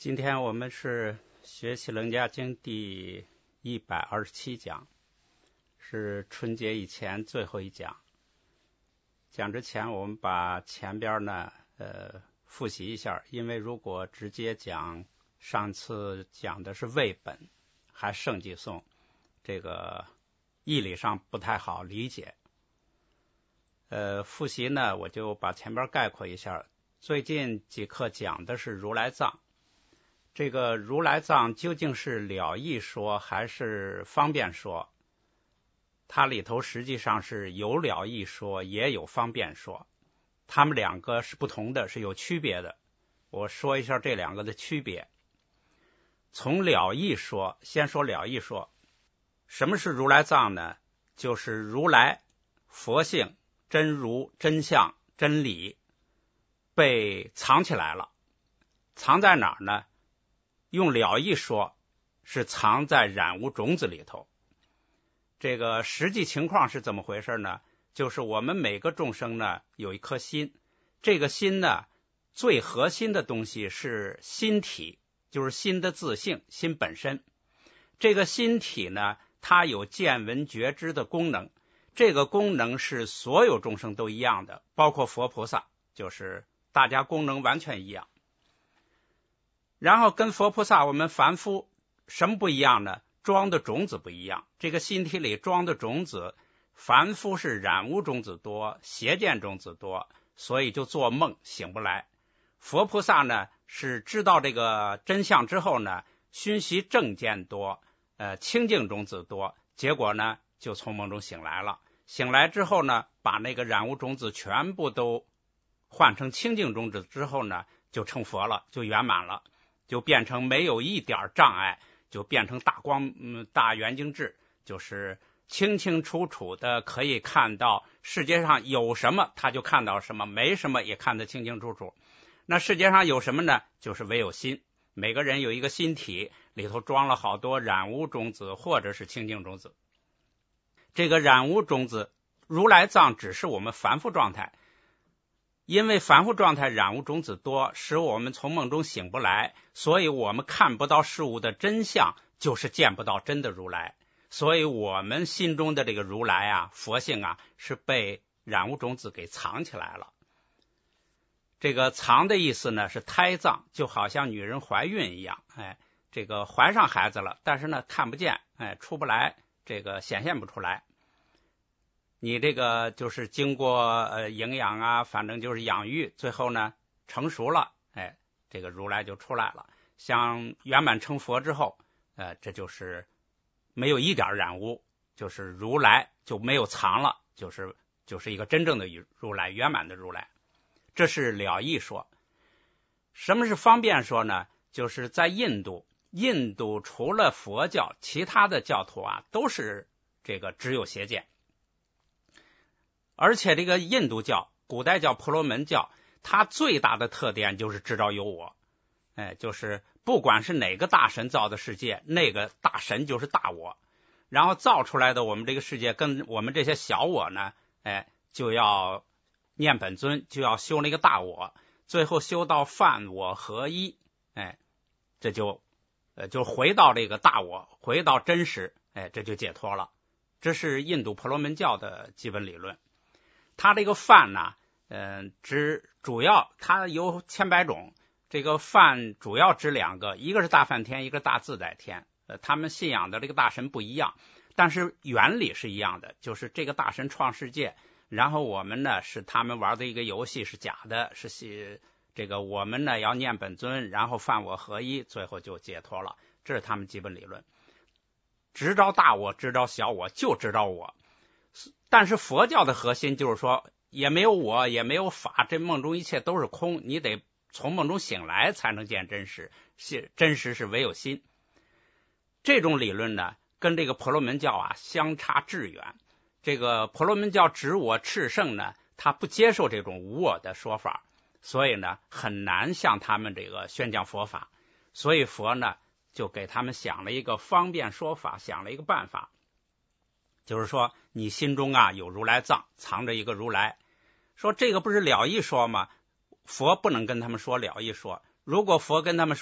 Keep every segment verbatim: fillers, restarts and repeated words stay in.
今天我们是学习《楞伽经》第一百二十七讲，是春节以前最后一讲。讲之前，我们把前边呢呃复习一下，因为如果直接讲上次讲的是魏本还圣偈颂，这个义理上不太好理解。呃，复习呢，我就把前边概括一下。最近几课讲的是如来藏。这个如来藏究竟是了义说还是方便说？它里头实际上是有了义说，也有方便说，它们两个是不同的，是有区别的。我说一下这两个的区别。从了义说，先说了义说，什么是如来藏呢？就是如来佛性、真如、真相、真理被藏起来了。藏在哪儿呢？用了义说，是藏在染污种子里头。这个实际情况是怎么回事呢？就是我们每个众生呢有一颗心，这个心呢最核心的东西是心体，就是心的自性，心本身。这个心体呢，它有见闻觉知的功能，这个功能是所有众生都一样的，包括佛菩萨，就是大家功能完全一样。然后跟佛菩萨我们凡夫什么不一样呢？装的种子不一样。这个心体里装的种子，凡夫是染污种子多，邪见种子多，所以就做梦醒不来。佛菩萨呢是知道这个真相之后呢，熏习正见多，呃清净种子多，结果呢就从梦中醒来了。醒来之后呢，把那个染污种子全部都换成清净种子之后呢，就成佛了，就圆满了。就变成没有一点障碍，就变成大光、嗯、大圆镜智，就是清清楚楚的可以看到世界上有什么他就看到什么，没什么也看得清清楚楚。那世界上有什么呢？就是唯有心。每个人有一个心体，里头装了好多染污种子或者是清净种子。这个染污种子，如来藏只是我们凡夫状态，因为凡夫状态染污种子多，使我们从梦中醒不来，所以我们看不到事物的真相，就是见不到真的如来。所以我们心中的这个如来啊，佛性啊，是被染污种子给藏起来了。这个藏的意思呢是胎藏，就好像女人怀孕一样，哎，这个怀上孩子了，但是呢看不见，哎，出不来，这个显现不出来。你这个就是经过呃营养啊，反正就是养育，最后呢成熟了，哎，这个如来就出来了。像圆满成佛之后，呃，这就是没有一点染污，就是如来就没有藏了，就是就是一个真正的如来，圆满的如来。这是了义说。什么是方便说呢？就是在印度，印度除了佛教，其他的教徒啊都是这个只有邪见。而且这个印度教，古代叫婆罗门教，它最大的特点就是知道有我，哎，就是不管是哪个大神造的世界，那个大神就是大我，然后造出来的我们这个世界跟我们这些小我呢，哎，就要念本尊，就要修那个大我，最后修到梵我合一，哎，这就呃就回到这个大我，回到真实，哎，这就解脱了。这是印度婆罗门教的基本理论。它这个梵呢，嗯、呃，指主要它有千百种，这个梵主要指两个，一个是大梵天，一个大自在天。呃，他们信仰的这个大神不一样，但是原理是一样的，就是这个大神创世界，然后我们呢是他们玩的一个游戏，是假的，是这个我们呢要念本尊，然后梵我合一，最后就解脱了。这是他们基本理论。知道大我，知道小我，就知道我。但是佛教的核心就是说，也没有我，也没有法，这梦中一切都是空，你得从梦中醒来才能见真实，是真实是唯有心。这种理论呢，跟这个婆罗门教啊相差致远。这个婆罗门教执我炽盛呢，他不接受这种无我的说法，所以呢很难向他们这个宣讲佛法。所以佛呢就给他们想了一个方便说法，想了一个办法。就是说你心中啊有如来藏，藏着一个如来。说这个不是了义说吗？佛不能跟他们说了义说。如果佛跟他们说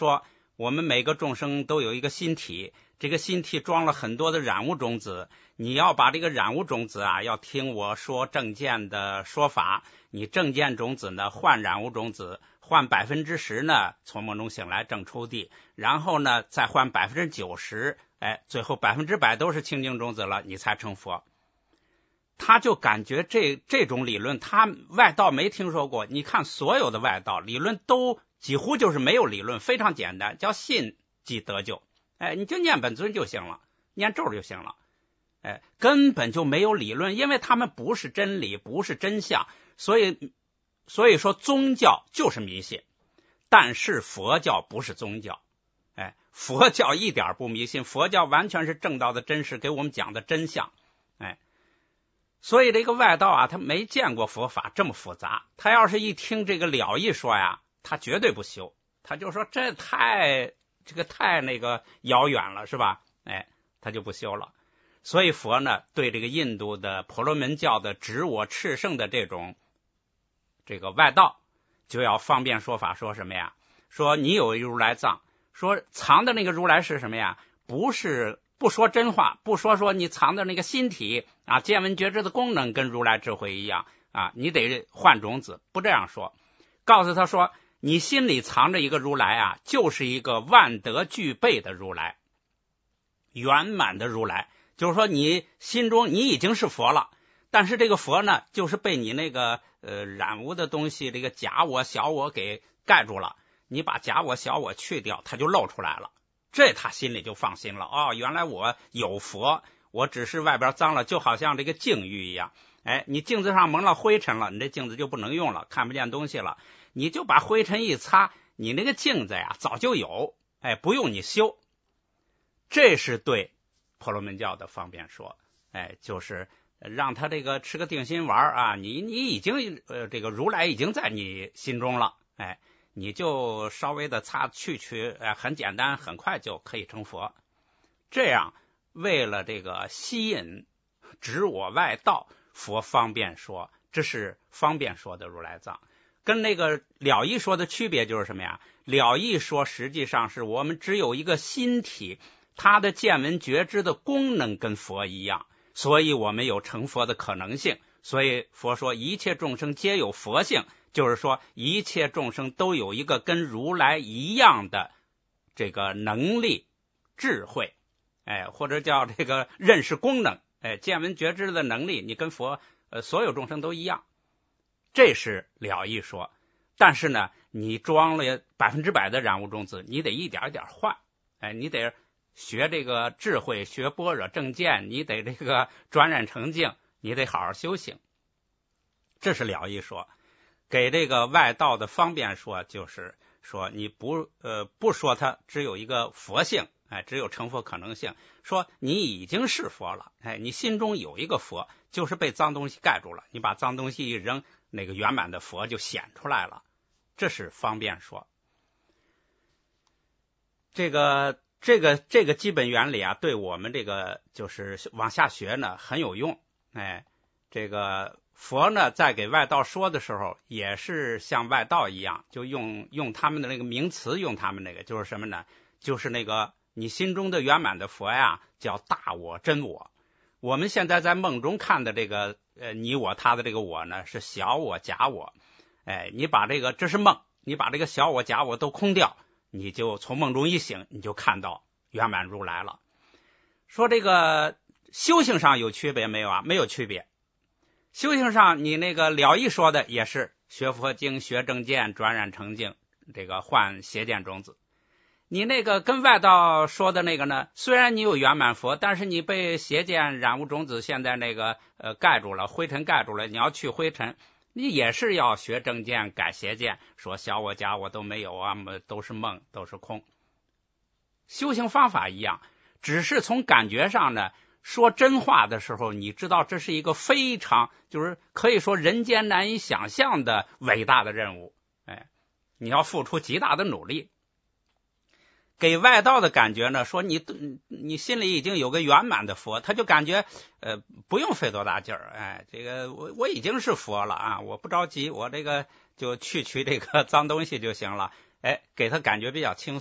我们每个众生都有一个心体，这个心体装了很多的染物种子，你要把这个染物种子啊，要听我说正见的说法，你正见种子呢换染物种子，换百分之十呢从梦中醒来正出地，然后呢再换百分之九十，哎，最后百分之百都是清净种子了，你才成佛。他就感觉这这种理论他外道没听说过，你看所有的外道理论都几乎就是没有理论，非常简单，叫信即得救，哎，你就念本尊就行了，念咒就行了，哎，根本就没有理论，因为他们不是真理，不是真相，所以所以说宗教就是迷信，但是佛教不是宗教，哎，佛教一点不迷信，佛教完全是正道的真实，给我们讲的真相，哎。所以这个外道啊，他没见过佛法这么复杂，他要是一听这个了义说呀，他绝对不修，他就说这太这个太那个遥远了，是吧？哎，他就不修了。所以佛呢，对这个印度的婆罗门教的执我炽盛的这种这个外道，就要方便说法，说什么呀？说你有如来藏，说藏的那个如来是什么呀？不是。不说真话，不说说你藏的那个心体啊，见闻觉知的功能跟如来智慧一样啊，你得换种子，不这样说。告诉他说，你心里藏着一个如来啊，就是一个万德具备的如来，圆满的如来。就是说你心中你已经是佛了，但是这个佛呢，就是被你那个呃染污的东西，这个假我小我给盖住了。你把假我小我去掉，它就露出来了。这他心里就放心了，哦，原来我有佛，我只是外边脏了，就好像这个镜玉一样，哎，你镜子上蒙了灰尘了，你这镜子就不能用了，看不见东西了，你就把灰尘一擦，你那个镜子呀早就有，哎，不用你修。这是对婆罗门教的方便说，哎，就是让他这个吃个定心丸啊，你你已经呃这个如来已经在你心中了，哎。你就稍微的擦去去，呃，很简单，很快就可以成佛。这样，为了这个吸引执我外道，佛方便说，这是方便说的如来藏。跟那个了义说的区别就是什么呀？了义说实际上是我们只有一个心体，它的见闻觉知的功能跟佛一样，所以我们有成佛的可能性。所以佛说一切众生皆有佛性，就是说一切众生都有一个跟如来一样的这个能力智慧，哎，或者叫这个认识功能，哎，见闻觉知的能力，你跟佛呃所有众生都一样，这是了义说。但是呢，你装了百分之百的染物种子，你得一点一点换，哎，你得学这个智慧，学般若正见，你得这个转染成净，你得好好修行。这是了义说。给这个外道的方便说，就是说你不呃不说他只有一个佛性，哎，只有成佛可能性，说你已经是佛了，哎，你心中有一个佛，就是被脏东西盖住了，你把脏东西一扔，那个圆满的佛就显出来了。这是方便说。这个这个这个基本原理啊，对我们这个就是往下学呢很有用，哎，这个。佛呢，在给外道说的时候，也是像外道一样，就用用他们的那个名词，用他们那个就是什么呢？就是那个你心中的圆满的佛呀，叫大我真我。我们现在在梦中看的这个呃你我他的这个我呢，是小我假我。哎，你把这个这是梦，你把这个小我假我都空掉，你就从梦中一醒，你就看到圆满如来了。说这个修行上有区别没有啊？没有区别。修行上你那个了义说的也是学佛经学正见转染成净，这个换邪见种子。你那个跟外道说的那个呢，虽然你有圆满佛，但是你被邪见染污种子现在那个呃盖住了，灰尘盖住了，你要去灰尘，你也是要学正见改邪见，说小我假我都没有啊，都是梦都是空。修行方法一样，只是从感觉上呢，说真话的时候，你知道这是一个非常就是可以说人间难以想象的伟大的任务，哎，你要付出极大的努力。给外道的感觉呢，说你你心里已经有个圆满的佛，他就感觉呃不用费多大劲儿，哎，这个我我已经是佛了啊，我不着急，我这个就去去这个脏东西就行了，哎，给他感觉比较轻松，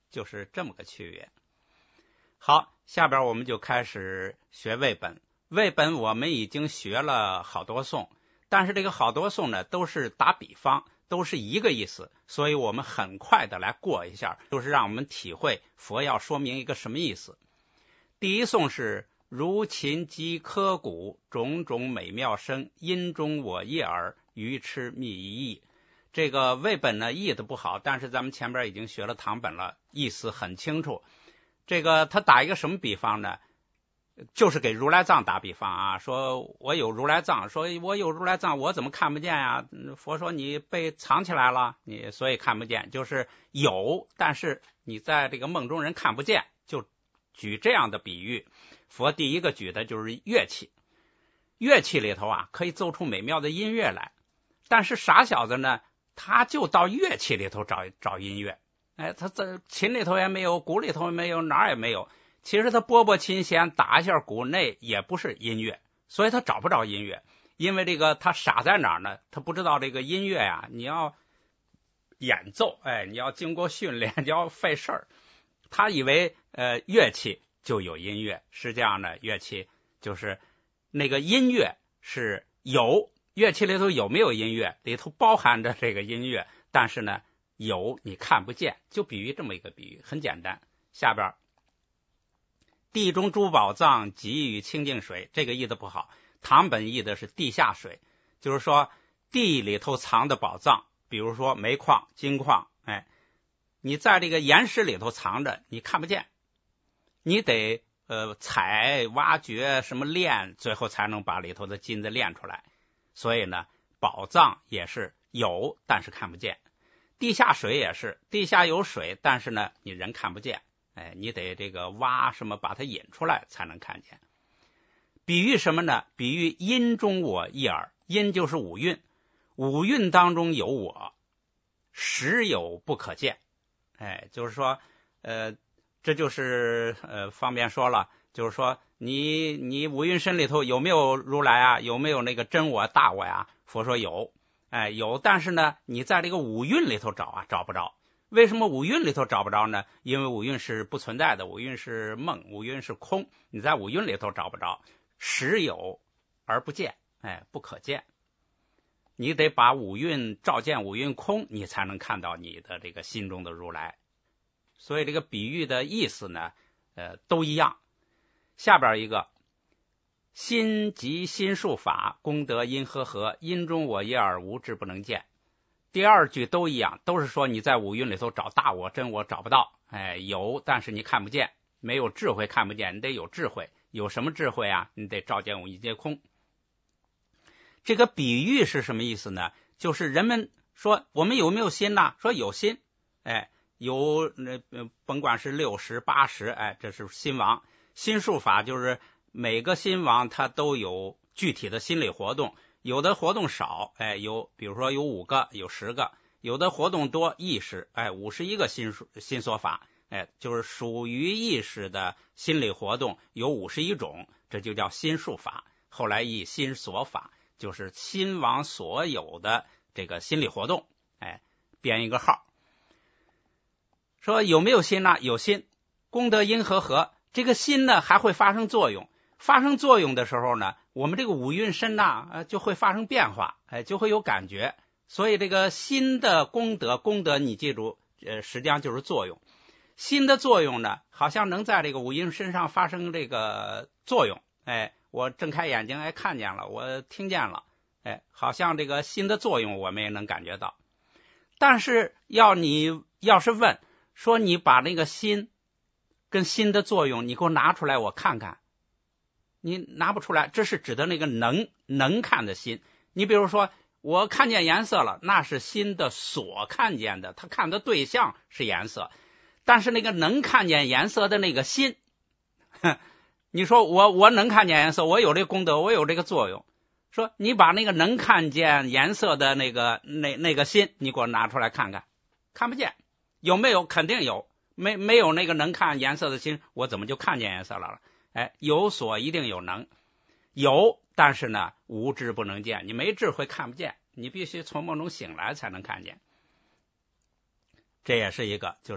就是这么个区别。好，下边我们就开始学魏本。魏本我们已经学了好多颂，但是这个好多颂呢都是打比方，都是一个意思，所以我们很快的来过一下，就是让我们体会佛要说明一个什么意思。第一颂是如琴击柯鼓，种种美妙声，音中我叶耳，愚痴密一意。这个魏本呢译的不好，但是咱们前边已经学了唐本了，意思很清楚。这个他打一个什么比方呢？就是给如来藏打比方啊，说我有如来藏，说我有如来藏，我怎么看不见呀？佛说你被藏起来了，你所以看不见，就是有，但是你在这个梦中人看不见，就举这样的比喻。佛第一个举的就是乐器，乐器里头啊可以奏出美妙的音乐来，但是傻小子呢，他就到乐器里头找找音乐，哎，他在琴里头也没有，鼓里头也没有，哪儿也没有。其实他拨拨琴弦，打一下鼓，那也不是音乐，所以他找不着音乐。因为这个他傻在哪儿呢？他不知道这个音乐呀、啊，你要演奏，哎，你要经过训练，你要费事儿。他以为呃乐器就有音乐，实际上呢，乐器就是那个音乐是有，乐器里头有没有音乐，里头包含着这个音乐，但是呢有你看不见，就比喻这么一个比喻，很简单。下边地中诸宝藏给予清净水，这个译的不好，唐本译的是地下水，就是说地里头藏的宝藏，比如说煤矿、金矿，哎，你在这个岩石里头藏着，你看不见，你得呃采、挖掘、什么炼，最后才能把里头的金子炼出来。所以呢，宝藏也是有，但是看不见。地下水也是，地下有水，但是呢，你人看不见。哎，你得这个挖什么把它引出来才能看见。比喻什么呢？比喻音中我一耳，音就是五蕴，五蕴当中有我，实有不可见。哎，就是说，呃，这就是呃方便说了，就是说你你五蕴身里头有没有如来啊？有没有那个真我大我呀？佛说有，哎有，但是呢，你在这个五蕴里头找啊，找不着。为什么五蕴里头找不着呢？因为五蕴是不存在的，五蕴是梦，五蕴是空，你在五蕴里头找不着，实有而不见，哎，不可见。你得把五蕴照见五蕴空，你才能看到你的这个心中的如来。所以这个比喻的意思呢，呃，都一样。下边一个，心即心术法，功德因和合，因中我叶耳，无智不能见。第二句都一样，都是说你在五蕴里头找大我真我找不到，哎，有但是你看不见，没有智慧看不见，你得有智慧。有什么智慧啊？你得照见五蕴皆空。这个比喻是什么意思呢？就是人们说我们有没有心呢？说有心，哎，有那、呃、甭管是六十八十，哎，这是心王。心术法就是每个心王它都有具体的心理活动。有的活动少，哎，有比如说有五个，有十个；有的活动多，意识，哎，五十一个心心所法，哎，就是属于意识的心理活动有五十一种，这就叫心术法。后来以心所法，就是心王所有的这个心理活动，哎，编一个号。说有没有心呢？有心，功德因和合，这个心呢还会发生作用。发生作用的时候呢，我们这个五蕴身呐、呃，就会发生变化，哎，就会有感觉。所以这个心的功德，功德你记住，呃，实际上就是作用。心的作用呢，好像能在这个五蕴身上发生这个作用。哎，我睁开眼睛，哎，看见了，我听见了，哎，好像这个心的作用我们也能感觉到。但是要你要是问说，你把那个心跟心的作用，你给我拿出来，我看看。你拿不出来，这是指的那个能能看的心。你比如说，我看见颜色了，那是心的所看见的，他看的对象是颜色，但是那个能看见颜色的那个心，你说我我能看见颜色，我有这个功德，我有这个作用。说你把那个能看见颜色的那个那那个心，你给我拿出来看看，看不见，有没有？肯定有，没没有那个能看颜色的心，我怎么就看见颜色了？哎，有所一定有能，有，但是呢，无智不能见，你没智慧看不见，你必须从梦中醒来才能看见。这也是一个，就是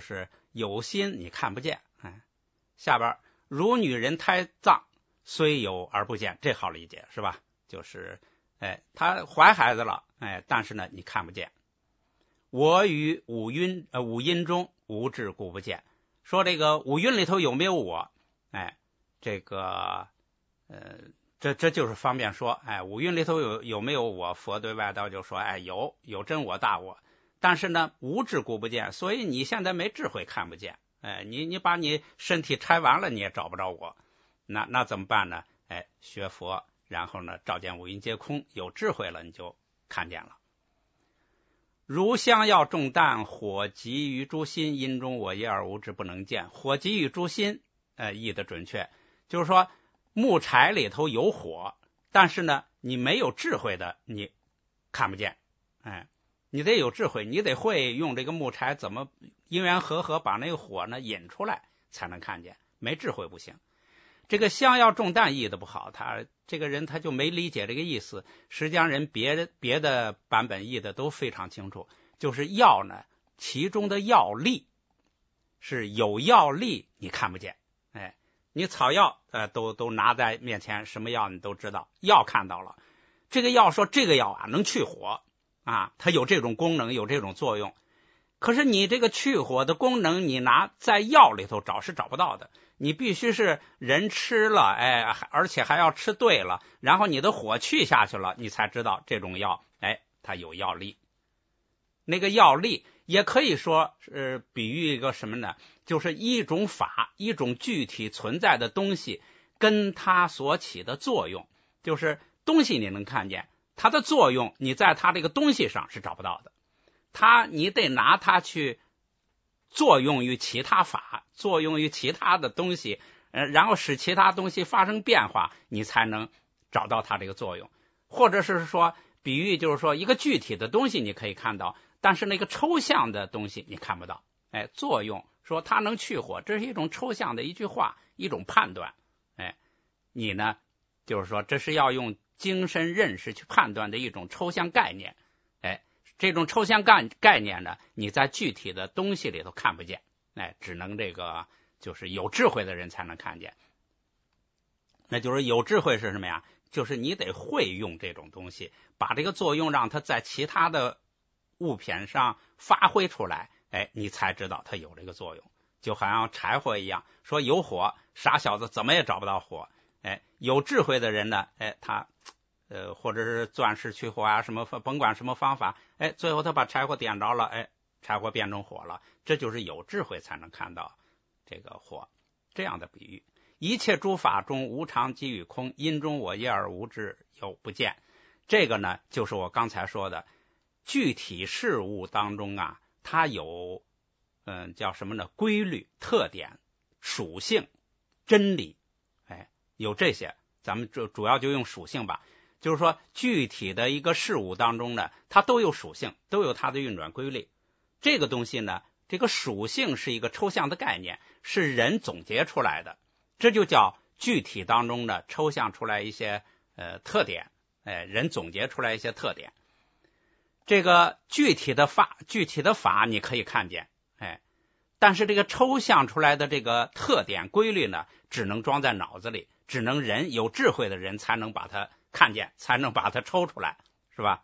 有心你看不见。哎，下边如女人胎脏，虽有而不见，这好理解是吧？就是哎，她怀孩子了，哎，但是呢你看不见。我与五蕴呃五阴中无质故不见，说这个五蕴里头有没有我？哎，这个呃这这就是方便说，哎，五蕴里头有有没有我？佛对外道就说，哎，有有真我大我，但是呢无智故不见，所以你现在没智慧看不见。哎，你你把你身体拆完了你也找不着我，那那怎么办呢？哎，学佛，然后呢照见五蕴皆空，有智慧了你就看见了。如香药重担，火急于诸心，因中我业而无智不能见。火急于诸心，呃，译得准确，就是说木柴里头有火，但是呢，你没有智慧的，你看不见。哎，你得有智慧，你得会用这个木柴怎么因缘和合把那个火呢引出来，才能看见。没智慧不行。这个香药重担译得不好，他这个人他就没理解这个意思。实际上人别的别的版本译的都非常清楚，就是药呢，其中的药力是有药力你看不见。哎，你草药呃都都拿在面前，什么药你都知道，药看到了。这个药说这个药啊能去火啊，它有这种功能，有这种作用。可是你这个去火的功能，你拿在药里头找是找不到的。你必须是人吃了，哎，而且还要吃对了，然后你的火去下去了，你才知道这种药，哎，它有药力。那个药力也可以说是、呃、比喻一个什么呢？就是一种法，一种具体存在的东西跟它所起的作用。就是东西你能看见，它的作用你在它这个东西上是找不到的。它你得拿它去作用于其他法，作用于其他的东西，呃，然后使其他东西发生变化，你才能找到它这个作用。或者是说比喻，就是说一个具体的东西你可以看到，但是那个抽象的东西你看不到。哎，作用说它能去火，这是一种抽象的一句话，一种判断。哎，你呢就是说这是要用精神认识去判断的一种抽象概念。哎，这种抽象概概念呢，你在具体的东西里头看不见，哎，只能这个就是有智慧的人才能看见。那就是有智慧是什么呀？就是你得会用这种东西，把这个作用让它在其他的物品上发挥出来，哎，你才知道它有这个作用。就好像柴火一样，说有火，傻小子怎么也找不到火。哎，有智慧的人呢，哎，他呃，或者是钻石取火啊，什么甭管什么方法，哎，最后他把柴火点着了，哎，柴火变成火了，这就是有智慧才能看到这个火。这样的比喻，一切诸法中无常即与空，因中我业而无智有不见。这个呢，就是我刚才说的，具体事物当中啊，它有嗯叫什么呢？规律、特点、属性、真理，哎，有这些。咱们主主要就用属性吧。就是说具体的一个事物当中呢，它都有属性，都有它的运转规律。这个东西呢，这个属性是一个抽象的概念，是人总结出来的，这就叫具体当中呢抽象出来一些呃特点，哎，人总结出来一些特点。这个具体的法，具体的法你可以看见，哎，但是这个抽象出来的这个特点规律呢，只能装在脑子里，只能人有智慧的人才能把它看见，才能把它抽出来，是吧？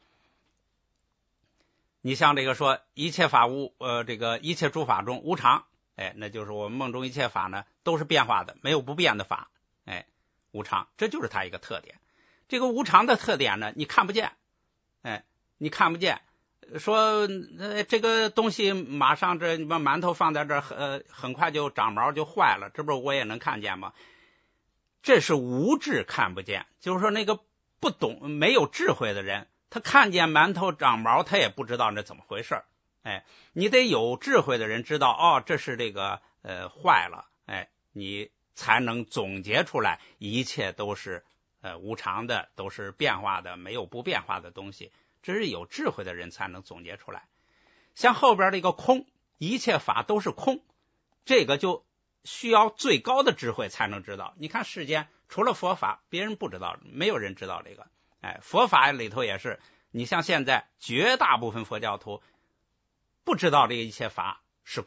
你像这个说一切法无呃这个一切诸法中无常，哎，那就是我们梦中一切法呢都是变化的，没有不变的法，哎，无常，这就是它一个特点。这个无常的特点呢，你看不见，哎，你看不见。说呃这个东西马上这你把馒头放在这儿，呃很快就长毛就坏了，这不是我也能看见吗？这是无智看不见，就是说那个不懂没有智慧的人，他看见馒头长毛，他也不知道那怎么回事。哎，你得有智慧的人知道，哦，这是这个呃坏了，哎，你才能总结出来，一切都是呃无常的，都是变化的，没有不变化的东西。这是有智慧的人才能总结出来。像后边这个空，一切法都是空，这个就需要最高的智慧才能知道。你看世间除了佛法，别人不知道，没有人知道这个。哎，佛法里头也是，你像现在绝大部分佛教徒不知道这一切法是空，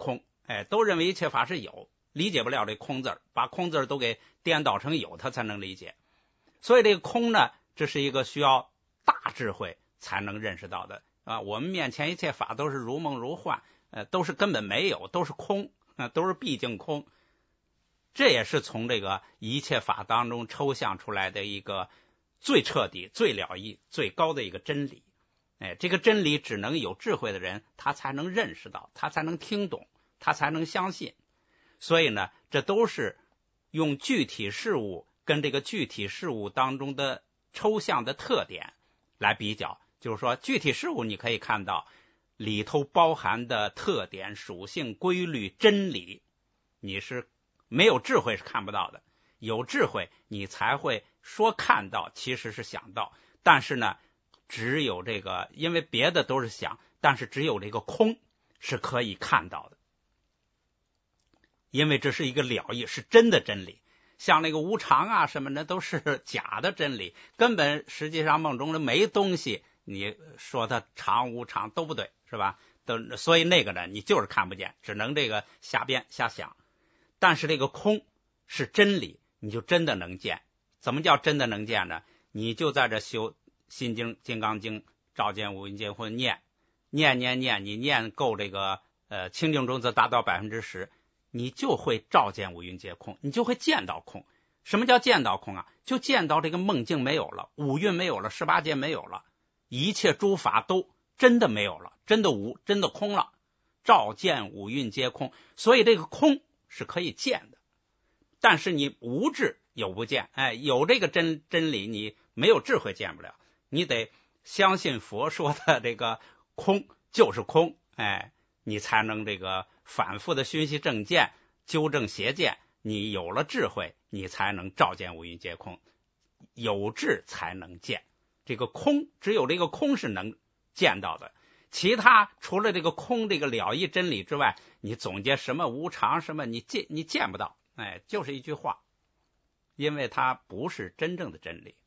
哎，都认为一切法是有，理解不了这空字，把空字都给颠倒成有，他才能理解。所以这个空呢，这是一个需要大智慧才能认识到的啊。我们面前一切法都是如梦如幻，呃，都是根本没有，都是空，啊，都是毕竟空。这也是从这个一切法当中抽象出来的一个最彻底、最了义、最高的一个真理。哎，这个真理只能有智慧的人，他才能认识到，他才能听懂，他才能相信。所以呢，这都是用具体事物跟这个具体事物当中的抽象的特点来比较。就是说，具体事物你可以看到里头包含的特点、属性、规律、真理，你是没有智慧是看不到的。有智慧你才会说看到，其实是想到。但是呢，只有这个，因为别的都是想，但是只有这个空是可以看到的，因为这是一个了义，是真的真理。像那个无常啊什么的都是假的真理，根本实际上梦中的没东西，你说它常无常都不对，是吧？都所以那个呢，你就是看不见，只能这个瞎编瞎想。但是这个空是真理，你就真的能见。怎么叫真的能见呢？你就在这修心经、金刚经、照见五蕴皆空，念念念念，你念够这个呃清净中则达到百分之十，你就会照见五蕴皆空，你就会见到空。什么叫见到空啊？就见到这个梦境没有了，五蕴没有了，十八界没有了，一切诸法都真的没有了，真的无，真的空了，照见五蕴皆空。所以这个空是可以见的，但是你无智有不见。哎，有这个真真理，你没有智慧见不了。你得相信佛说的这个空就是空，哎，你才能这个反复的熏习正见，纠正邪见。你有了智慧，你才能照见五蕴皆空。有智才能见这个空，只有这个空是能见到的。其他除了这个空这个了义真理之外，你总结什么无常什么，你见你见不到。哎，就是一句话，因为它不是真正的真理。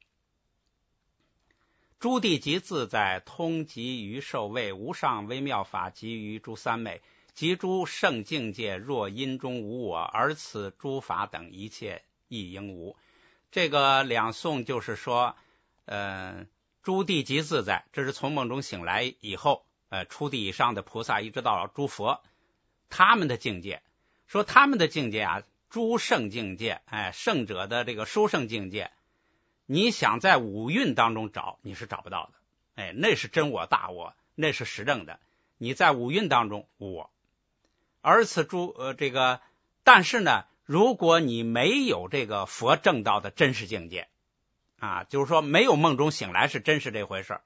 诸地即自在，通集于受位，无上微妙法集于诸三昧，即诸圣境界，若因中无我，而此诸法等一切亦应无。这个两颂就是说，呃，诸地即自在，这是从梦中醒来以后，呃，初地以上的菩萨一直到诸佛，他们的境界，说他们的境界啊，诸圣境界，哎，圣者的这个殊胜境界，你想在五蕴当中找，你是找不到的。哎，那是真我大我，那是实证的。你在五蕴当中无我，而此诸呃这个，但是呢，如果你没有这个佛正道的真实境界啊，就是说没有梦中醒来是真实这回事儿，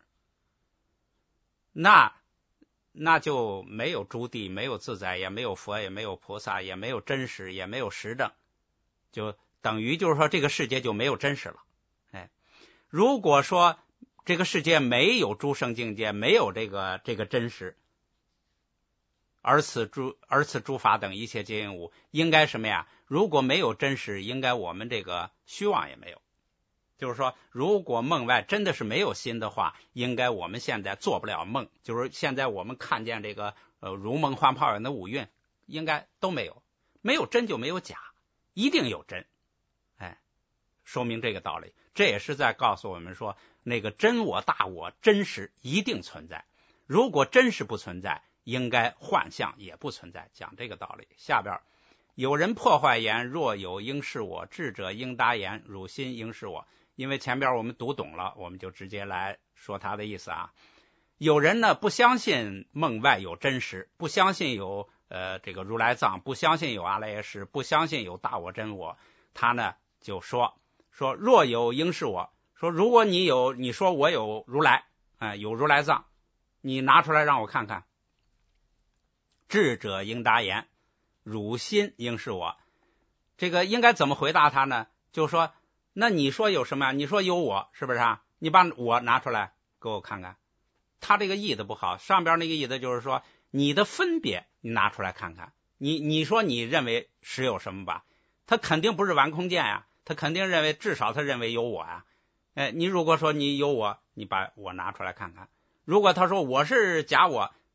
那那就没有诸地，没有自在，也没有佛，也没有菩萨，也没有真实，也没有实证，就等于就是说这个世界就没有真实了。哎，如果说这个世界没有诸圣境界，没有这个这个真实，而此诸而此诸法等一切皆应无，应该什么呀？如果没有真实，应该我们这个虚妄也没有。就是说，如果梦外真的是没有心的话，应该我们现在做不了梦。就是现在我们看见这个呃如梦幻泡影的五蕴，应该都没有，没有真就没有假，一定有真。哎，说明这个道理。这也是在告诉我们说，那个真我大我真实一定存在。如果真实不存在，应该幻象也不存在，讲这个道理。下边有人破坏言，若有应是我，智者应答言，汝心应是我。因为前边我们读懂了，我们就直接来说他的意思啊。有人呢不相信梦外有真实，不相信有呃这个如来藏，不相信有阿赖耶识，不相信有大我真我，他呢就说说若有应是我，说如果你有，你说我有如来，呃、有如来藏，你拿出来让我看看。智者应答言，汝心应是我。这个应该怎么回答他呢？就说那你说有什么？你说有我，是不是啊？你把我拿出来给我看看。他这个意思不好，上边那个意思就是说你的分别你拿出来看看。你你说你认为实有什么吧？他肯定不是玩空间呀，他肯定认为，至少他认为有我呀。哎，你如果说你有我，你把我拿出来看看。如果他说我是假我啊，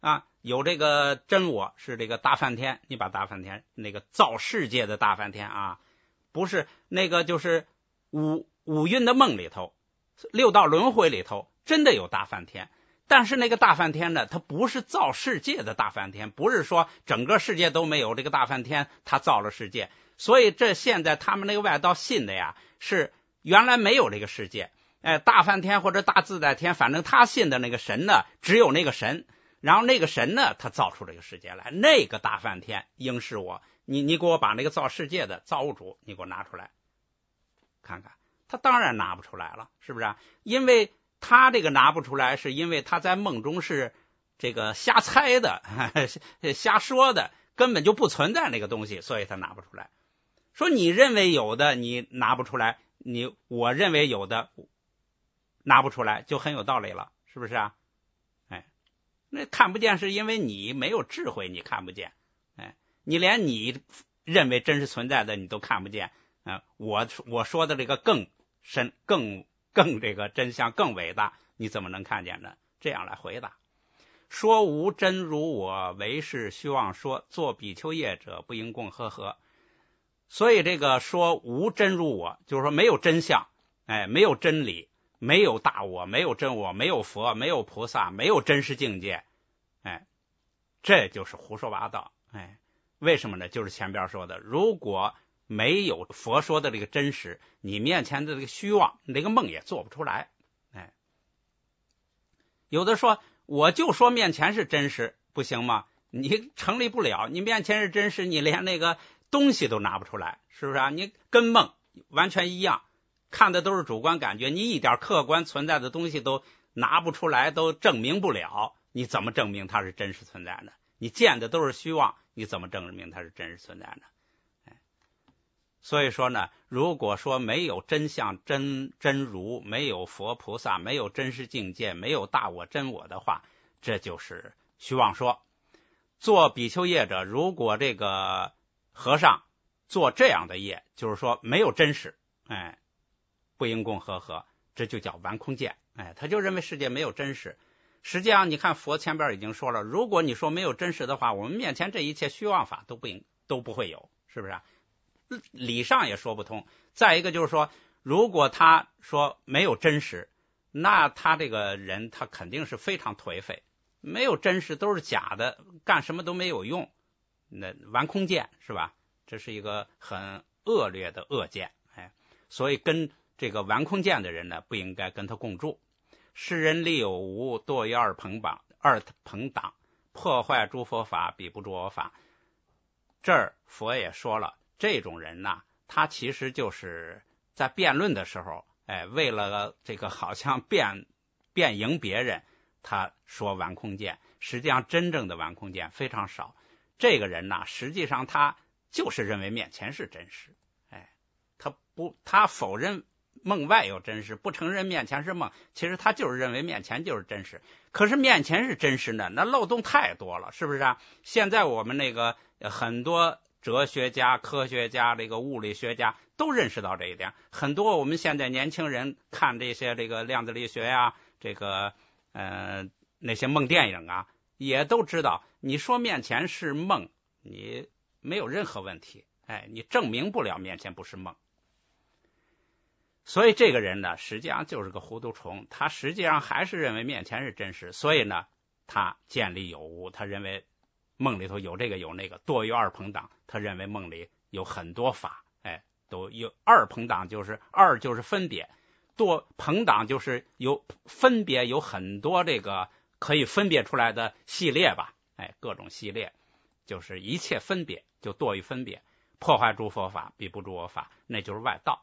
有这个真我是这个大梵天，你把大梵天那个造世界的大梵天啊，不是那个就是五五蕴的梦里头，六道轮回里头真的有大梵天，但是那个大梵天呢，它不是造世界的大梵天，不是说整个世界都没有这个大梵天他造了世界，所以这现在他们那个外道信的呀，是原来没有这个世界，哎，大梵天或者大自在天，反正他信的那个神呢，只有那个神，然后那个神呢，他造出这个世界来，那个大梵天应是我，你你给我把那个造世界的造物主你给我拿出来看看，他当然拿不出来了，是不是啊？因为他这个拿不出来，是因为他在梦中是这个瞎猜的瞎说的，根本就不存在那个东西，所以他拿不出来。说你认为有的你拿不出来，你我认为有的拿不出来，就很有道理了，是不是啊？哎，那看不见是因为你没有智慧，你看不见，哎，你连你认为真实存在的你都看不见，啊，我我说的这个更深、更更这个真相更伟大，你怎么能看见呢？这样来回答。说无真如我，唯是虚妄说，作比丘业者，不应共和合。所以这个说无真如我，就是说没有真相，哎，没有真理，没有大我，没有真我，没有佛，没有菩萨，没有真实境界，哎，这就是胡说八道。哎，为什么呢？就是前边说的，如果没有佛说的这个真实，你面前的这个虚妄，你这个梦也做不出来。哎，有的说我就说面前是真实，不行吗？你成立不了，你面前是真实，你连那个东西都拿不出来，是不是啊？你跟梦完全一样，看的都是主观感觉，你一点客观存在的东西都拿不出来，都证明不了，你怎么证明它是真实存在的？你见的都是虚妄，你怎么证明它是真实存在的？所以说呢，如果说没有真相、真真如，没有佛菩萨，没有真实境界，没有大我真我的话，这就是虚妄说。做比丘业者，如果这个和尚做这样的业，就是说没有真实，哎，不应共和合，这就叫玩空见，哎，他就认为世界没有真实。实际上你看佛前边已经说了，如果你说没有真实的话，我们面前这一切虚妄法都不应都不会有，是不是啊？理上也说不通。再一个就是说，如果他说没有真实，那他这个人他肯定是非常颓废，没有真实都是假的，干什么都没有用，那玩空见是吧？这是一个很恶劣的恶见，哎，所以跟这个玩空见的人呢，不应该跟他共住。世人立有无，堕于二朋党，二朋党，破坏诸佛法，彼不诸我法。这儿佛也说了，这种人呢，他其实就是在辩论的时候，哎，为了这个好像辩辩赢别人，他说玩空见，实际上真正的玩空见非常少。这个人呢，实际上他就是认为面前是真实，哎，他不，他否认梦外有真实，不承认面前是梦，其实他就是认为面前就是真实。可是面前是真实呢，那漏洞太多了，是不是啊？现在我们那个很多哲学家、科学家、这个物理学家都认识到这一点。很多我们现在年轻人看这些这个量子力学呀、啊，这个呃那些梦电影啊，也都知道，你说面前是梦，你没有任何问题，哎，你证明不了面前不是梦。所以这个人呢，实际上就是个糊涂虫，他实际上还是认为面前是真实，所以呢，他见利有无，他认为梦里头有这个有那个，堕于二朋党，他认为梦里有很多法，哎，都有二朋党，就是二就是分别，堕朋党就是有分别，有很多这个可以分别出来的系列吧，哎，各种系列，就是一切分别，就堕于分别，破坏诸佛法，彼不诸我法，那就是外道。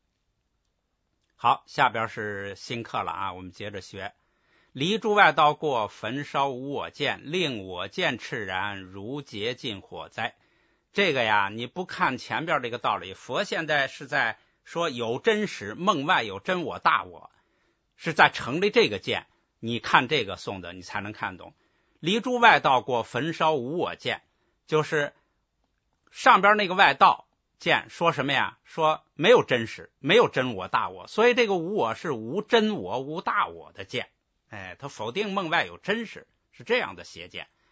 好，下边是新课了啊，我们接着学。离诸外道过，焚烧无我见，令我见炽然，如劫尽火灾。这个呀，你不看前边这个道理，佛现在是在说有真实，梦外有真我大我，是在成立这个见。你看这个颂的，你才能看懂。离诸外道过，焚烧无我见，就是上边那个外道见说什么呀？说没有真实，没有真我大我，所以这个无我是无真我无大我的见。哎，他否定梦外有真实，是这样的邪见。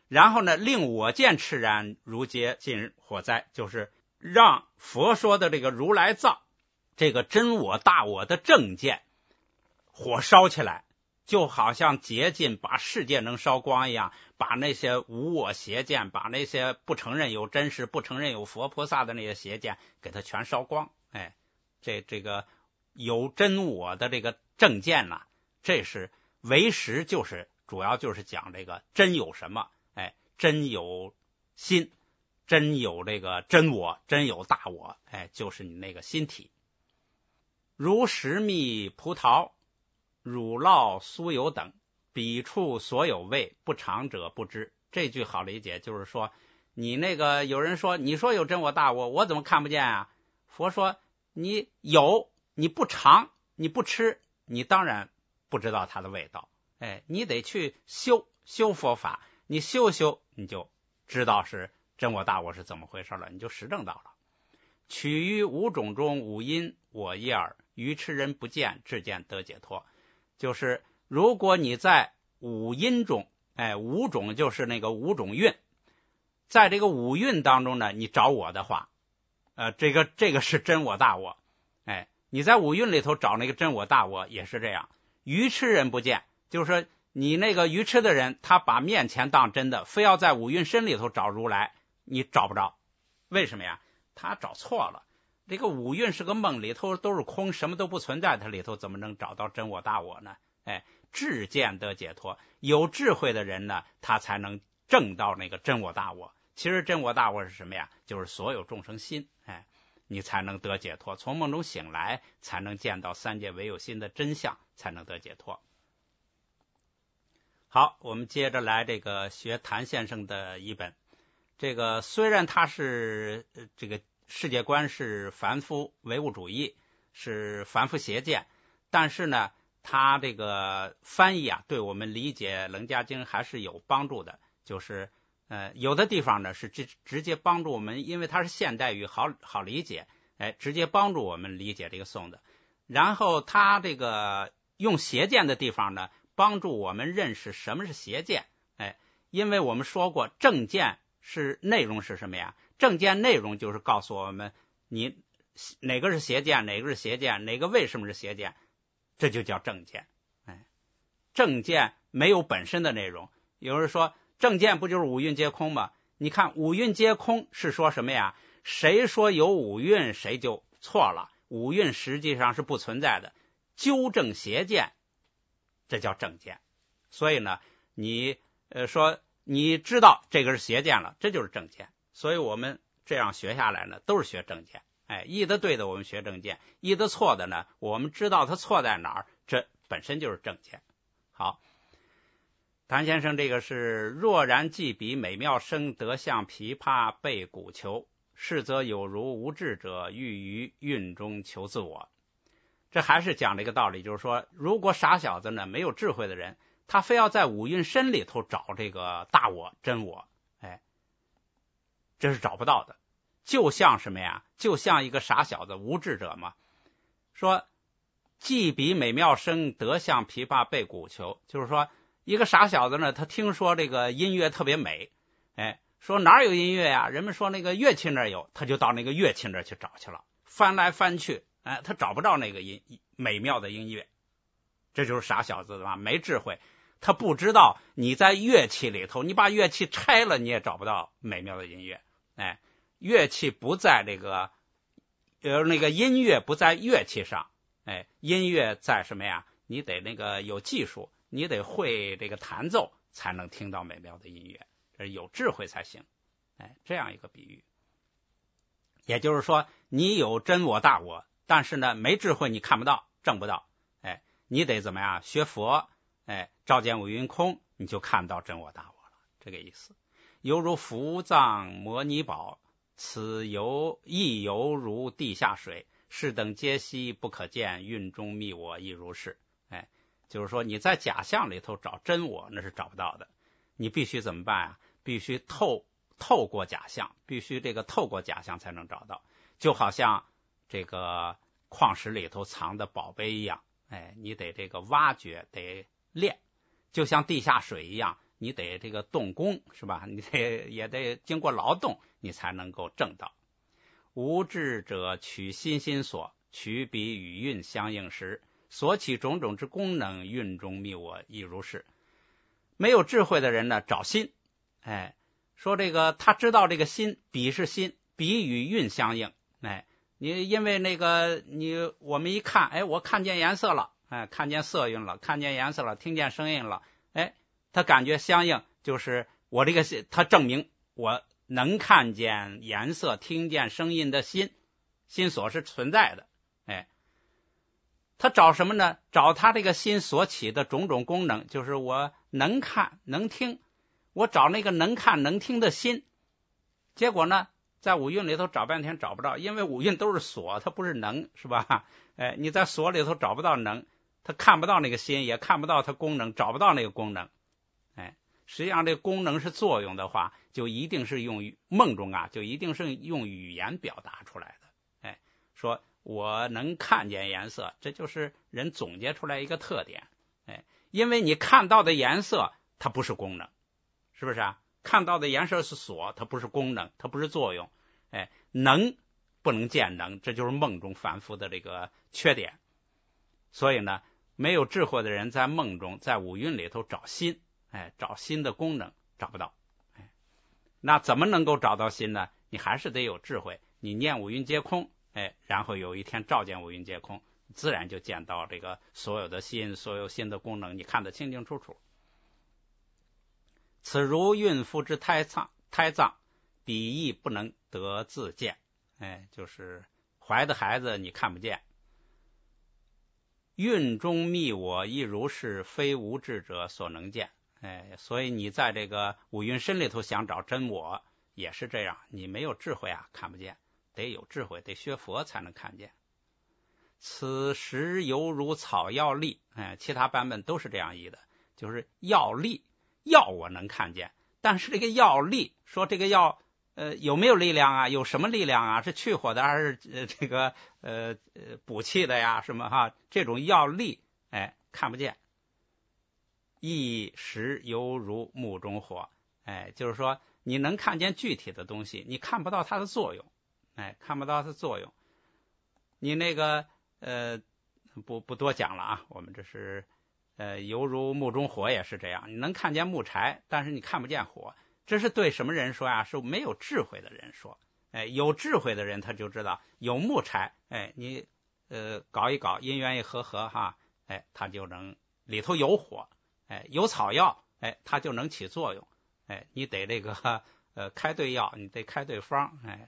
然后呢，令我见炽然如皆尽火灾，就是让佛说的这个如来藏，这个真我大我的正见火烧起来，就好像竭尽把世界能烧光一样，把那些无我邪见，把那些不承认有真实、不承认有佛菩萨的那些邪见给它全烧光。哎，这这个有真我的这个正见呢、啊，这是唯识，就是主要就是讲这个真有什么，哎，真有心，真有这个真我，真有大我，哎，就是你那个心体。如石蜜葡萄乳酪酥油等，彼处所有味，不尝者不知。这句好理解，就是说你那个有人说你说有真我大我，我怎么看不见啊？佛说你有，你不尝，你不吃，你当然不知道它的味道。哎，你得去修修佛法，你修修你就知道是真我大我是怎么回事了，你就实证到了。取于五种中五因我一耳，愚痴人不见，智见得解脱。就是如果你在五因中，哎，五种就是那个五种蕴，在这个五蕴当中呢，你找我的话，呃，这个这个是真我大我，哎，你在五蕴里头找那个真我大我也是这样。愚痴人不见，就是说你那个愚痴的人，他把面前当真的，非要在五蕴身里头找如来，你找不着。为什么呀？他找错了。这个五蕴是个梦，里头都是空，什么都不存在，它里头怎么能找到真我大我呢？哎，智见得解脱，有智慧的人呢，他才能证到那个真我大我。其实真我大我是什么呀？就是所有众生心，哎，你才能得解脱。从梦中醒来，才能见到三界唯有心的真相，才能得解脱。好，我们接着来这个学谭先生的一本。这个虽然他是这个世界观是凡夫唯物主义，是凡夫邪见，但是呢，他这个翻译啊，对我们理解《楞伽经》还是有帮助的。就是呃，有的地方呢是直直接帮助我们，因为它是现代语，好好理解，哎，直接帮助我们理解这个颂的。然后他这个用邪见的地方呢，帮助我们认识什么是邪见。哎，因为我们说过正见是内容是什么呀？正见内容就是告诉我们你哪个是邪见，哪个是邪见，哪个为什么是邪见，这就叫正见。哎，正见没有本身的内容。有人说正见不就是五蕴皆空吗？你看五蕴皆空是说什么呀？谁说有五蕴谁就错了，五蕴实际上是不存在的。纠正邪见，这叫正见。所以呢，你呃说你知道这个是邪见了，这就是正见。所以我们这样学下来呢，都是学正见。哎，译得对的我们学正见，译得错的呢，我们知道它错在哪儿，这本身就是正见。好，谭先生这个是若然既比美妙声，得像琵琶背鼓求，是则有如无智者欲于蕴中求自我。这还是讲这个道理，就是说如果傻小子呢，没有智慧的人，他非要在五蕴身里头找这个大我真我，哎，这是找不到的。就像什么呀？就像一个傻小子无智者嘛。说既比美妙声，得像琵琶背鼓求，就是说一个傻小子呢，他听说这个音乐特别美，哎，说哪有音乐呀？人们说那个乐器那儿有，他就到那个乐器那儿去找去了，翻来翻去，哎，他找不到那个音美妙的音乐。这就是傻小子嘛，没智慧，他不知道你在乐器里头，你把乐器拆了，你也找不到美妙的音乐。哎，乐器不在这个呃那个音乐不在乐器上，哎，音乐在什么呀？你得那个有技术，你得会这个弹奏，才能听到美妙的音乐，这有智慧才行。哎，这样一个比喻。也就是说，你有真我大我，但是呢，没智慧你看不到，证不到。哎，你得怎么样？学佛，哎，照见五蕴空，你就看到真我大我了，这个意思。犹如伏藏摩尼宝，此犹亦犹如地下水，是等皆悉不可见，蕴中觅我亦如是。哎，就是说你在假象里头找真我，那是找不到的。你必须怎么办啊？必须透透过假象，必须这个透过假象才能找到。就好像这个矿石里头藏的宝贝一样，哎，你得这个挖掘，得练。就像地下水一样， 你得这个动功，是吧？你得也得经过劳动，你才能够证到。无智者取心心所，取彼与运相应时，所起种种之功能，运中觅我，亦如是。没有智慧的人呢，找心，哎，说这个他知道这个心，彼是心，彼与运相应，哎，你因为那个你我们一看，哎，我看见颜色了，哎，看见色韵了，看见颜色了，听见声音了，哎，他感觉相应，就是我这个他证明我能看见颜色、听见声音的心，心所是存在的，哎。他找什么呢？找他这个心所起的种种功能，就是我能看能听，我找那个能看能听的心。结果呢，在五蕴里头找半天找不到，因为五蕴都是所，它不是能，是吧？哎，你在所里头找不到能，他看不到那个心，也看不到它功能，找不到那个功能。哎，实际上这功能是作用的话，就一定是用梦中啊，就一定是用语言表达出来的。哎，说我能看见颜色，这就是人总结出来一个特点。哎，因为你看到的颜色它不是功能，是不是啊？看到的颜色是所，它不是功能，它不是作用。哎，能不能见能，这就是梦中凡夫的这个缺点。所以呢，没有智慧的人在梦中，在五蕴里头找心，哎，找心的功能找不到。哎，那怎么能够找到心呢？你还是得有智慧，你念五蕴皆空。哎，然后有一天照见五蕴皆空，自然就见到这个所有的心，所有心的功能，你看得清清楚楚。此如孕妇之胎藏，胎藏，彼亦不能得自见。哎，就是怀的孩子你看不见。孕中觅我，亦如是，非无智者所能见。哎，所以你在这个五蕴身里头想找真我，也是这样，你没有智慧啊，看不见。得有智慧，得学佛才能看见。此时犹如草药粒，哎，其他版本都是这样译的，就是药粒，药我能看见，但是这个药粒，说这个药呃有没有力量啊？有什么力量啊？是去火的还是呃这个呃呃补气的呀？什么哈？这种药粒，哎，看不见。一时犹如木中火，哎，就是说你能看见具体的东西，你看不到它的作用。哎，看不到它作用，你那个呃，不不多讲了啊。我们这是呃，犹如木中火也是这样，你能看见木柴，但是你看不见火。这是对什么人说呀？是没有智慧的人说。哎，有智慧的人他就知道，有木柴，哎，你呃搞一搞，因缘一合合哈，哎，它就能里头有火，哎，有草药，哎，它就能起作用。哎，你得这个呃开对药，你得开对方，哎。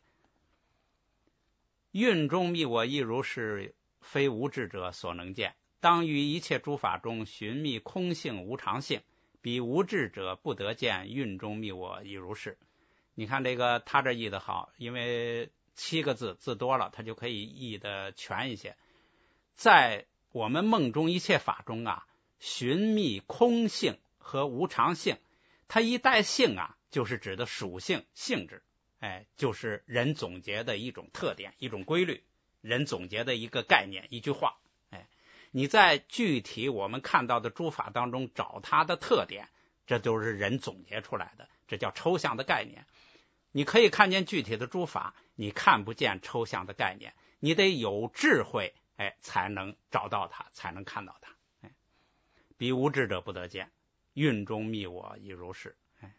运中觅我，亦如是，非无智者所能见。当于一切诸法中寻觅空性无常性，彼无智者不得见。运中觅我，亦如是。你看这个他这译的好，因为七个字字多了，他就可以译的全一些。在我们梦中一切法中啊，寻觅空性和无常性，它一带性啊，就是指的属性性质。哎，就是人总结的一种特点，一种规律，人总结的一个概念，一句话。哎，你在具体我们看到的诸法当中找它的特点，这都是人总结出来的，这叫抽象的概念。你可以看见具体的诸法，你看不见抽象的概念，你得有智慧，哎，才能找到它，才能看到它。哎，彼无智者不得见，运中觅我，亦如是。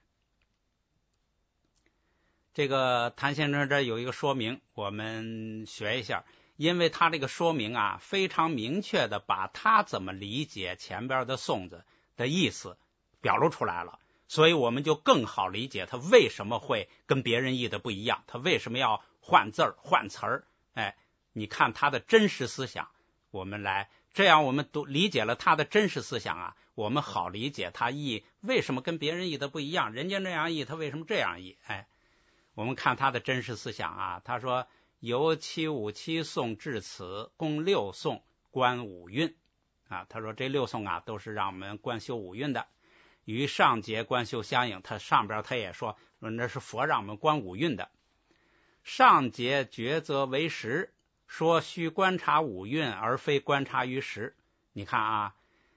这个谭先生这有一个说明，我们学一下，因为他这个说明啊，非常明确的把他怎么理解前边的颂子的意思表露出来了，所以我们就更好理解他为什么会跟别人译的不一样，他为什么要换字儿换词儿。哎，你看他的真实思想，我们来这样，我们都理解了他的真实思想啊，我们好理解他译为什么跟别人译的不一样，人家那样译，他为什么这样译。哎，我们看他的真实思想啊，他说由七五七颂至此，共六颂观五蕴啊。他说这六颂啊都是让我们观修五蕴的，与上节观修相应。他上边他也说，那是佛让我们观五蕴的。上节抉择为实，说需观察五蕴，而非观察于实。你看啊，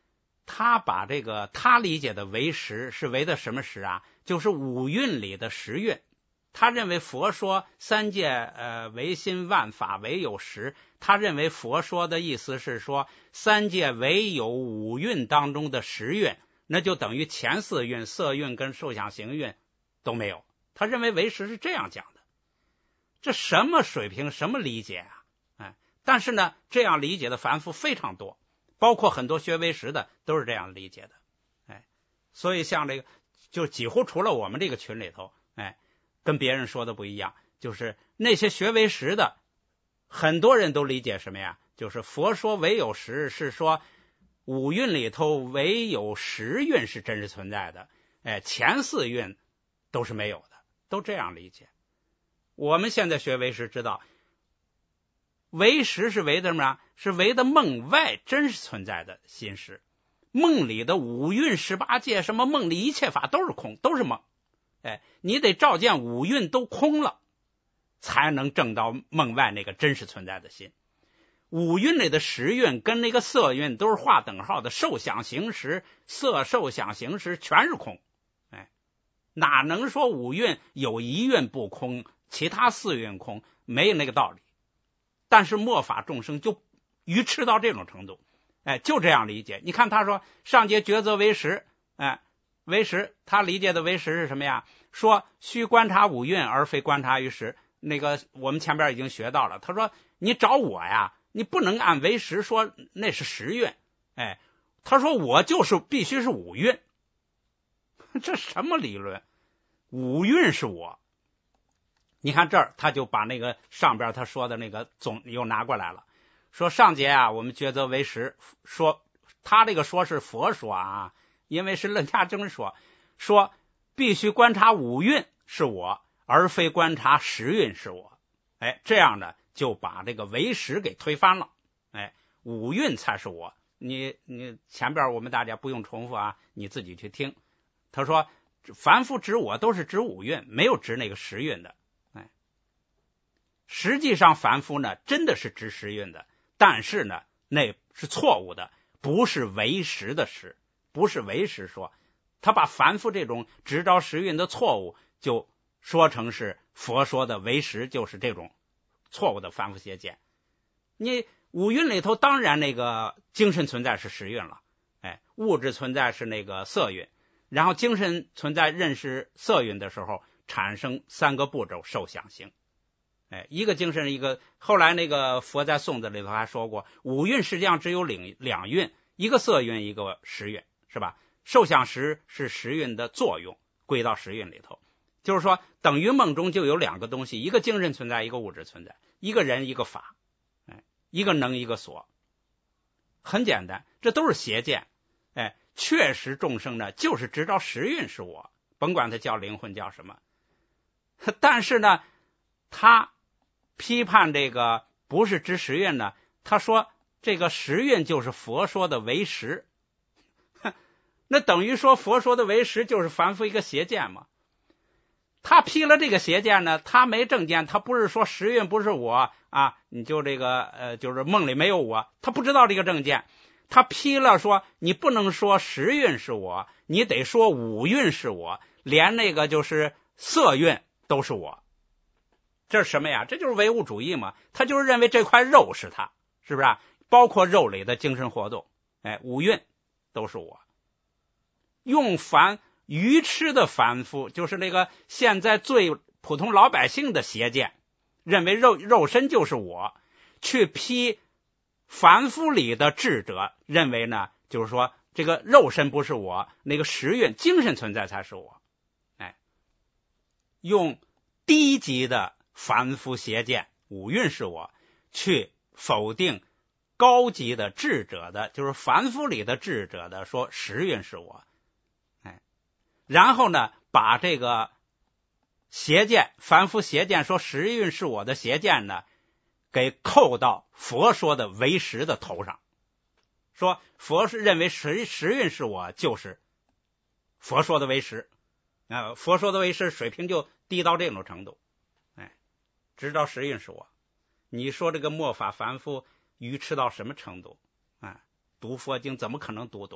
他把这个他理解的唯识是唯的什么识啊？就是五蕴里的十蕴。他认为佛说三界呃唯心万法唯有识，他认为佛说的意思是说三界唯有五蕴当中的十蕴，那就等于前四蕴色蕴跟受想行蕴都没有。他认为唯识是这样讲的，这什么水平什么理解啊？哎，但是呢，这样理解的凡夫非常多，包括很多学唯识的都是这样理解的。哎，所以像这个就几乎除了我们这个群里头，哎。跟别人说的不一样，就是那些学唯识的很多人都理解什么呀？就是佛说唯有识是说五蕴里头唯有十蕴是真实存在的，哎，前四蕴都是没有的，都这样理解。我们现在学唯识知道，唯识是唯的什么呀？是唯的梦外真实存在的心识，梦里的五蕴十八界，什么梦里一切法都是空，都是梦。哎，你得照见五蕴都空了，才能证到梦外那个真实存在的心。五蕴里的十蕴跟那个色蕴都是画等号的，受想行识、色受想行识全是空。哎，哪能说五蕴有一蕴不空，其他四蕴空？没有那个道理。但是末法众生就愚痴到这种程度，哎，就这样理解。你看他说上节抉择唯识，哎。唯识，他理解的唯识是什么呀？说须观察五蕴，而非观察于识。那个我们前边已经学到了。他说你找我呀，你不能按唯识说那是十蕴。哎，他说我就是必须是五蕴。这什么理论？五蕴是我。你看这儿，他就把那个上边他说的那个总又拿过来了，说上节啊，我们抉择唯识，说他这个说是佛说啊。因为是楞伽经说，说必须观察五蕴是我，而非观察十蕴是我。哎，这样呢就把这个唯识给推翻了。哎，五蕴才是我。你你前边我们大家不用重复啊，你自己去听。他说凡夫指我都是指五蕴，没有指那个十蕴的。哎，实际上凡夫呢真的是指十蕴的，但是呢那是错误的，不是唯识的识。不是唯识说，他把凡夫这种执着十蕴的错误就说成是佛说的唯识，就是这种错误的凡夫邪见。你五蕴里头当然那个精神存在是十蕴了，哎，物质存在是那个色蕴，然后精神存在认识色蕴的时候产生三个步骤受想行。哎，一个精神一个，后来那个佛在颂子里头还说过，五蕴实际上只有两两蕴，一个色蕴一个识蕴。是吧？受想识是识蕴的作用，归到识蕴里头，就是说等于梦中就有两个东西，一个精神存在，一个物质存在，一个人一个法，哎，一个能一个所，很简单，这都是邪见。哎，确实众生呢就是知道识蕴是我，甭管他叫灵魂叫什么，但是呢他批判这个不是知识蕴呢，他说这个识蕴就是佛说的唯识。那等于说佛说的唯识就是凡夫一个邪见嘛。他批了这个邪见呢，他没正见，他不是说识蕴不是我啊，你就这个呃，就是梦里没有我，他不知道这个正见。他批了说你不能说识蕴是我，你得说五蕴是我，连那个就是色蕴都是我。这是什么呀？这就是唯物主义嘛。他就是认为这块肉是他，是不是啊？包括肉里的精神活动，哎，五蕴都是我。用凡愚痴的凡夫，就是那个现在最普通老百姓的邪见，认为肉肉身就是我，去批凡夫里的智者，认为呢，就是说这个肉身不是我，那个识蕴精神存在才是我。哎，用低级的凡夫邪见，五蕴是我，去否定高级的智者的，就是凡夫里的智者的，说识蕴是我。然后呢，把这个邪见，凡夫邪见说识蕴是我的邪见呢，给扣到佛说的唯识的头上，说佛是认为识识蕴是我，就是佛说的唯识，啊，佛说的唯识水平就低到这种程度，哎，知道识蕴是我。你说这个末法凡夫愚痴到什么程度？啊，读佛经怎么可能读懂？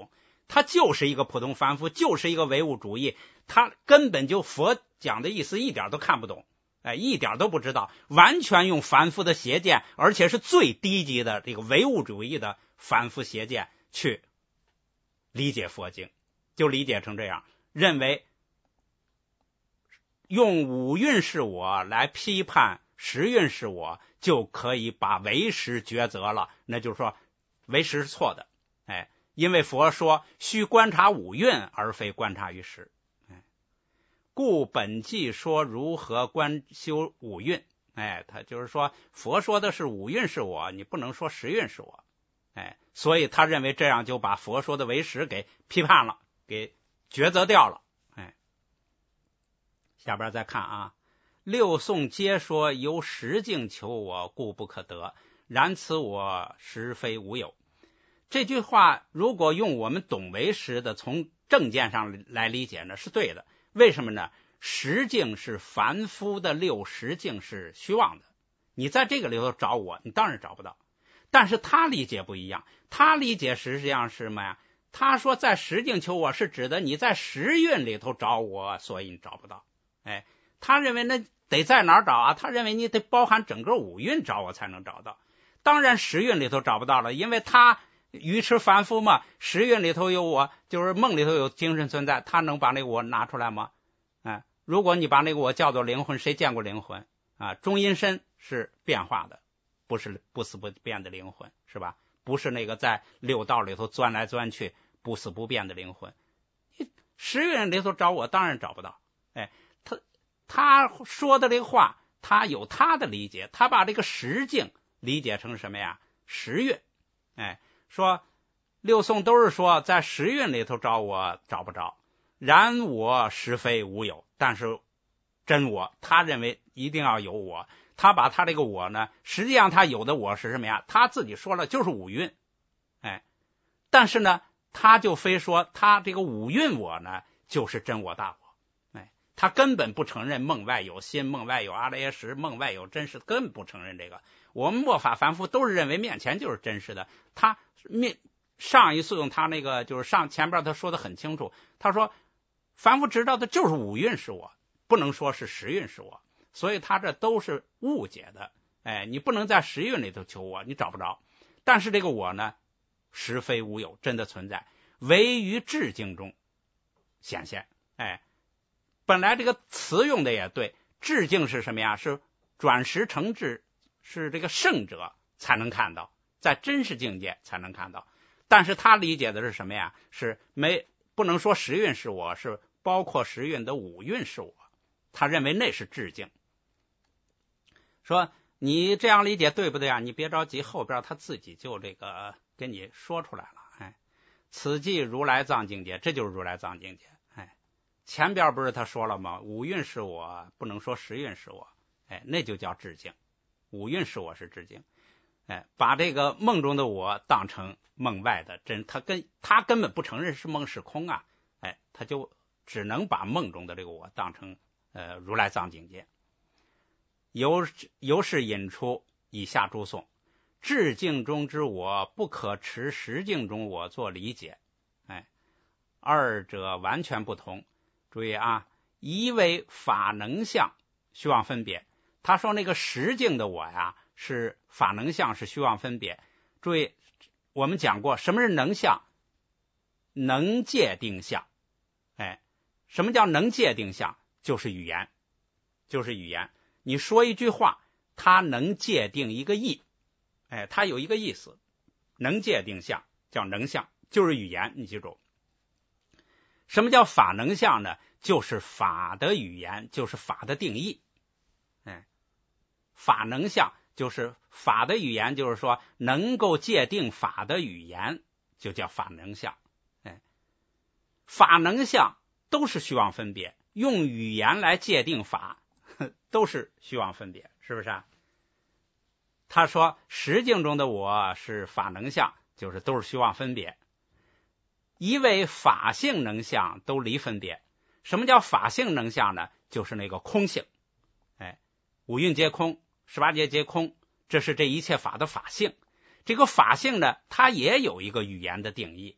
他就是一个普通凡夫，就是一个唯物主义，他根本就佛讲的意思一点都看不懂，哎，一点都不知道，完全用凡夫的邪见，而且是最低级的这个唯物主义的凡夫邪见去理解佛经，就理解成这样，认为用五蕴是我来批判十蕴是我，就可以把唯识抉择了。那就是说唯识是错的，哎，因为佛说须观察五蕴而非观察于识，哎，故本纪说如何观修五蕴，哎，他就是说佛说的是五蕴是我，你不能说十蕴是我，哎，所以他认为这样就把佛说的唯识给批判了，给抉择掉了。哎，下边再看啊，六颂皆说由实境求我，故不可得，然此我实非无有。这句话如果用我们懂唯识的从正见上来理解呢，是对的。为什么呢？实境是凡夫的六识境是虚妄的，你在这个里头找我，你当然找不到。但是他理解不一样，他理解实际上是什么呀？他说在实境求我是指的你在十蕴里头找我，所以你找不到。哎，他认为那得在哪儿找啊？他认为你得包含整个五蕴找我才能找到。当然十蕴里头找不到了，因为他愚痴凡夫嘛，十蕴里头有我，就是梦里头有精神存在，他能把那个我拿出来吗？哎，如果你把那个我叫做灵魂，谁见过灵魂啊？中阴身是变化的，不是不死不变的灵魂，是吧？不是那个在六道里头钻来钻去不死不变的灵魂。十蕴里头找我当然找不到。哎，他他说的这个话，他有他的理解，他把这个实境理解成什么呀？十蕴。哎，说六颂都是说在十蕴里头找我找不着，然我实非无有，但是真我，他认为一定要有我，他把他这个我呢，实际上他有的我是什么呀？他自己说了就是五蕴，哎，但是呢，他就非说他这个五蕴我呢就是真我大我，哎，他根本不承认梦外有心，梦外有阿赖耶识，梦外有真实，根本不承认这个。我们末法凡夫都是认为面前就是真实的。他面上一次用他那个就是上前边他说的很清楚，他说凡夫知道的就是五蕴是我，不能说是十蕴是我，所以他这都是误解的。哎，你不能在十蕴里头求我，你找不着。但是这个我呢，实非无有，真的存在，唯于智境中显现。哎，本来这个词用的也对，智境是什么呀？是转识成智，是这个圣者才能看到，在真实境界才能看到。但是他理解的是什么呀？是没不能说十蕴是我，是包括十蕴的五蕴是我，他认为那是智境。说你这样理解对不对啊？你别着急，后边他自己就这个跟你说出来了。哎，此即如来藏境界，这就是如来藏境界。哎，前边不是他说了吗？五蕴是我，不能说十蕴是我，哎，那就叫智境。五蕴是我是智境。哎，把这个梦中的我当成梦外的真，他跟他根本不承认是梦是空啊，哎，他就只能把梦中的这个我当成呃如来藏境界。由由是引出以下诸颂：智境中之我，不可持实境中我做理解。哎，二者完全不同。注意啊，一为法能相，虚妄分别。他说那个实境的我呀，是法能相，是虚妄分别。注意，我们讲过什么是能相？能界定相。哎，什么叫能界定相？就是语言，就是语言。你说一句话，它能界定一个意，哎，它有一个意思，能界定相叫能相，就是语言。你记住，什么叫法能相呢？就是法的语言，就是法的定义。哎，法能相就是法的语言，就是说能够界定法的语言，就叫法能相。哎，法能相都是虚妄分别，用语言来界定法都是虚妄分别，是不是啊？他说实境中的我是法能相，就是都是虚妄分别。一为法性能相都离分别。什么叫法性能相呢？就是那个空性。哎，五蕴皆空，十八界皆空，这是这一切法的法性。这个法性呢，它也有一个语言的定义。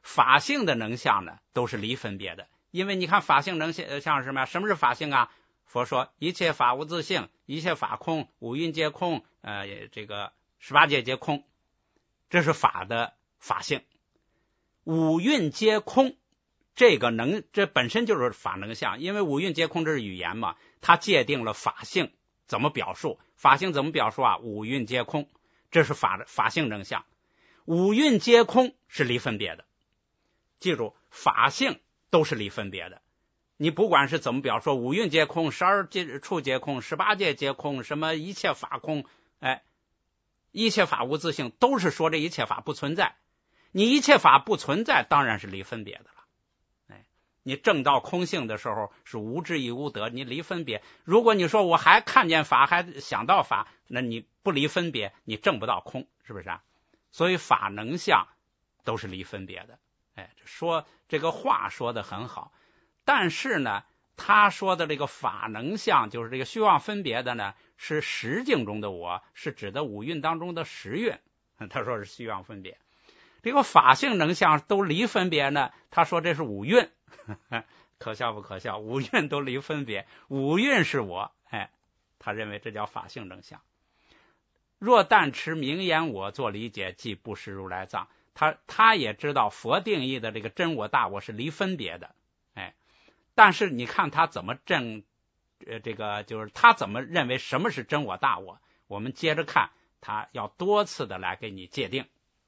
法性的能相呢，都是离分别的。因为你看法性能相是什么呀？什么是法性啊？佛说一切法无自性，一切法空，五蕴皆空，呃，这个十八界皆空，这是法的法性。五蕴皆空，这个能，这本身就是法能相，因为五蕴皆空这是语言嘛，它界定了法性怎么表述，法性怎么表述啊？五蕴皆空，这是法的法性能相。五蕴皆空是离分别的，记住，法性都是离分别的。你不管是怎么表述，五蕴皆空，十二界处皆空，十八界皆空，什么一切法空，哎，一切法无自性，都是说这一切法不存在。你一切法不存在，当然是离分别的了。哎，你证到空性的时候是无智亦无得，你离分别。如果你说我还看见法，还想到法，那你不离分别，你证不到空，是不是啊？所以法能相都是离分别的。哎，说这个话说得很好，但是呢，他说的这个法能相，就是这个虚妄分别的呢，是实境中的我，是指的五蕴当中的十蕴。他说是虚妄分别。这个法性能相都离分别呢，他说这是五蕴，可笑不可笑？五蕴都离分别，五蕴是我，哎，他认为这叫法性能相。若但持名言我做理解，即不识如来藏。他他也知道佛定义的这个真我大我是离分别的，哎，但是你看他怎么证，呃，这个就是他怎么认为什么是真我大我？我们接着看，他要多次的来给你界定。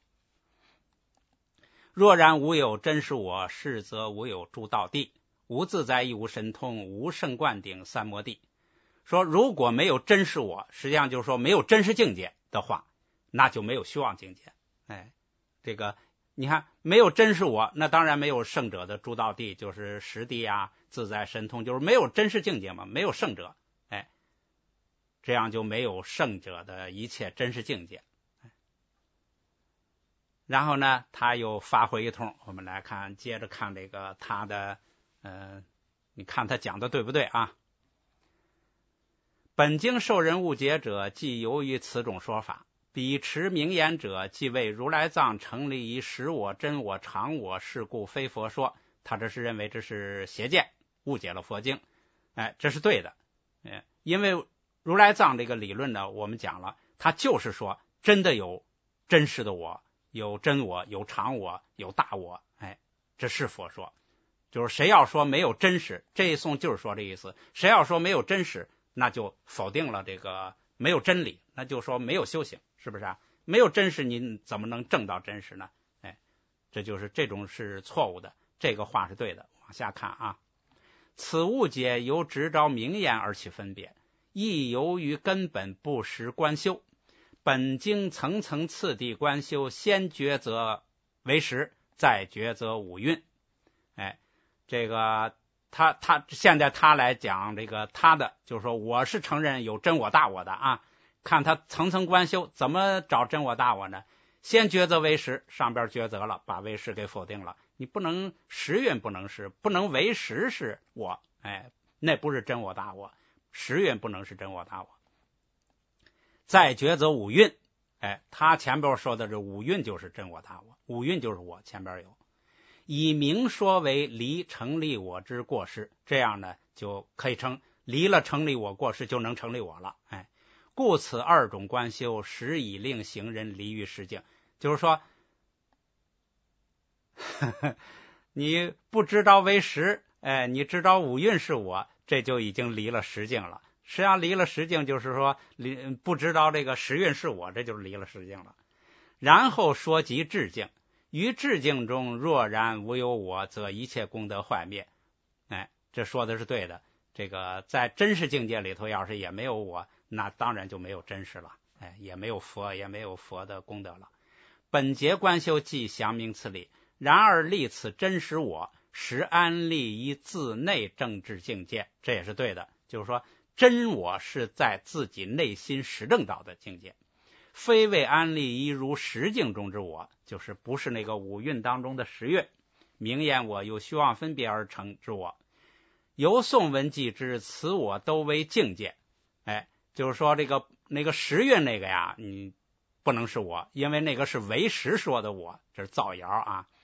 若然无有真实我，是则无有诸道地，无自在亦无神通，无胜灌顶三摩地。说如果没有真实我，实际上就是说没有真实境界的话，那就没有虚妄境界。哎，这个你看没有真实我，那当然没有圣者的诸道地，就是实地啊，自在神通，就是没有真实境界嘛，没有圣者。哎，这样就没有圣者的一切真实境界。然后呢，他又发挥一通，我们来看，接着看这个他的，呃，你看他讲的对不对啊？本经受人误解者，即由于此种说法；彼持名言者，即为如来藏成立以实我、真我、常我，是故非佛说。他这是认为这是邪见，误解了佛经。哎，这是对的。哎，因为如来藏这个理论呢，我们讲了，他就是说真的有真实的我。有真我，有常我，有大我，哎，这是佛说。就是谁要说没有真实，这一颂就是说这意思。谁要说没有真实，那就否定了这个没有真理，那就说没有修行，是不是啊？没有真实，你怎么能证到真实呢？哎，这就是这种是错误的，这个话是对的。往下看啊，此误解由执着名言而起分别，亦由于根本不识观修。本经层层次第观修，先觉则为实，再觉则五蕴。哎，这个他他现在他来讲这个他的，就是说我是承认有真我大我的啊。看他层层观修，怎么找真我大我呢？先觉则为实，上边觉则了，把为实给否定了。你不能实蕴不能是，不能为实是我，哎，那不是真我大我，实蕴不能是真我大我。再觉则五蕴，哎，他前边说的这五蕴就是真我大我，五蕴就是我，前边有以明说为离成立我之过失，这样呢就可以称离了成立我过失就能成立我了。哎，故此二种观修，实以令行人离于实境。就是说呵呵你不知道为实，哎，你知道五蕴是我，这就已经离了实境了。实际上离了实境，就是说离不知道这个实蕴是我，这就是离了实境了。然后说及智境，于智境中若然无有我，则一切功德坏灭。哎，这说的是对的。这个在真实境界里头，要是也没有我，那当然就没有真实了。哎，也没有佛，也没有佛的功德了。本节观修即详明此理，然而立此真实我，实安立于自内正智境界，这也是对的。就是说真我是在自己内心实证到的境界，非为安立于如实境中之我，就是不是那个五蕴当中的十蕴，名言我由虚妄分别而成之我。由宋文记之，此我都为境界。哎，就是说这个那个十蕴那个呀，你不能是我，因为那个是为实说的我，这是造谣啊。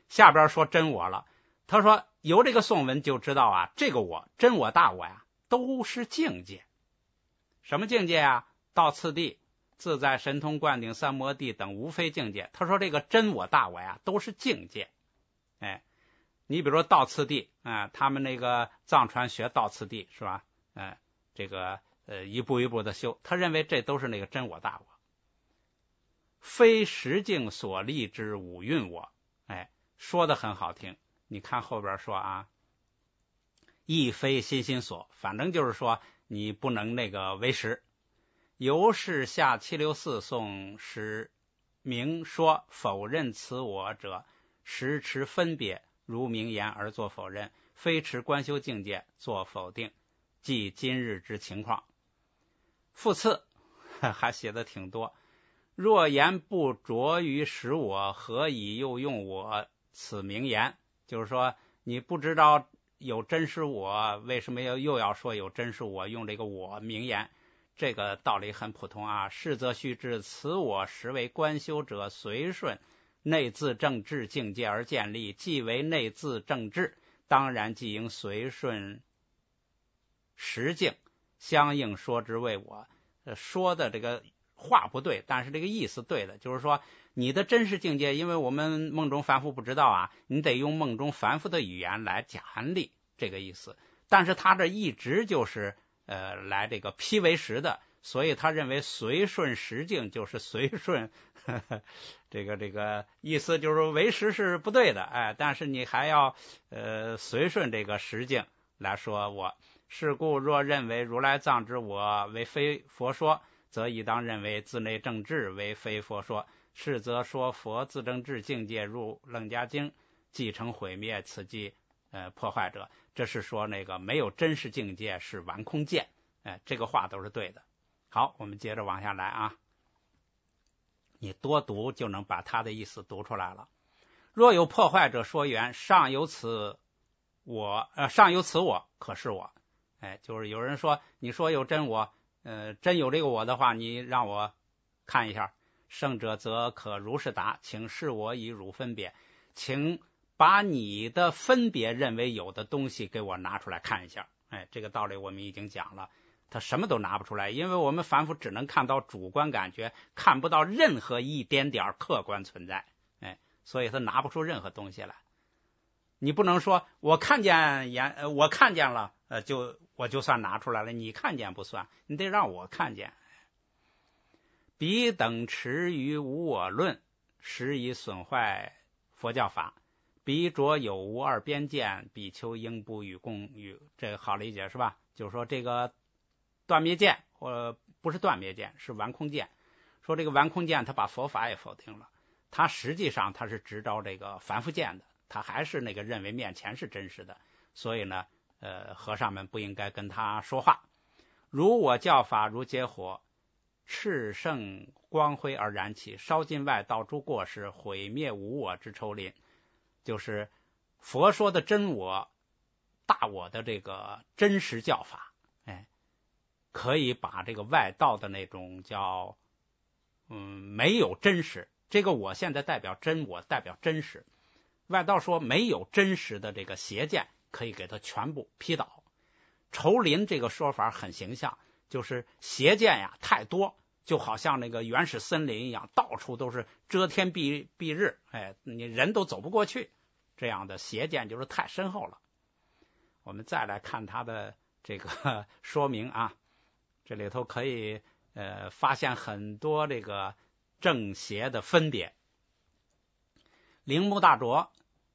下边说真我了。他说由这个颂文就知道啊，这个我真我大我呀都是境界。什么境界啊？道次第、自在神通灌顶三摩地等无非境界。他说这个真我大我呀都是境界。哎，你比如说道次第啊、呃，他们那个藏传学道次第是吧？呃，这个呃一步一步的修，他认为这都是那个真我大我，非实境所立之五蕴我。哎，说的很好听。你看后边说啊，亦非心心所，反正就是说你不能那个为实。由是下七六四颂使明说否认此我者，实持分别，如名言而作否认，非持观修境界作否定，即今日之情况。复次还写的挺多，若言不着于实我，何以又用我此名言？就是说你不知道有真实我，为什么要又要说有真实我，用这个我名言？这个道理很普通啊。是则须知此我实为观修者随顺内自正治境界而建立，既为内自正治，当然即应随顺实境，相应说之为我。说的这个话不对，但是这个意思对的，就是说你的真实境界，因为我们梦中凡夫不知道啊，你得用梦中凡夫的语言来讲理，这个意思。但是他这一直就是呃来这个批为实的，所以他认为随顺实境就是随顺呵呵这个这个意思，就是为实是不对的，哎，但是你还要呃随顺这个实境来说我。是故若认为如来藏之我为非佛说，则亦当认为自内正治为非佛说。是则说佛自正治境界入楞伽经，即成毁灭，此即呃破坏者。这是说那个没有真实境界是完空见，哎，这个话都是对的。好，我们接着往下来啊，你多读就能把他的意思读出来了。若有破坏者说言，尚有此我，呃，尚有此我，可是我。哎，就是有人说，你说有真我，呃，真有这个我的话，你让我看一下。圣者则可如是答，请示我以汝分别，请把你的分别认为有的东西给我拿出来看一下。哎，这个道理我们已经讲了，他什么都拿不出来，因为我们凡夫只能看到主观感觉，看不到任何一点点客观存在，哎，所以他拿不出任何东西来。你不能说我看见眼，我看见了，呃，就我就算拿出来了，你看见不算，你得让我看见。彼等持于无我论，实以损坏佛教法。彼着有无二边见，比丘应不与共与。这个好理解是吧？就是说这个断灭见，或不是断灭见，是完空见。说这个完空见，他把佛法也否定了，他实际上他是执着这个凡夫见的。他还是那个认为面前是真实的，所以呢，呃，和尚们不应该跟他说话。如我教法如劫火，炽盛光辉而燃起，烧尽外道诸过失，毁灭无我之抽林。就是佛说的真我、大我的这个真实教法，哎，可以把这个外道的那种叫嗯没有真实，这个我现在代表真我，代表真实。外道说没有真实的这个邪见，可以给它全部劈倒。愁林这个说法很形象，就是邪见呀太多，就好像那个原始森林一样，到处都是遮天蔽蔽日，哎，你人都走不过去，这样的邪见就是太深厚了。我们再来看他的这个说明啊，这里头可以呃发现很多这个正邪的分别。铃木大拙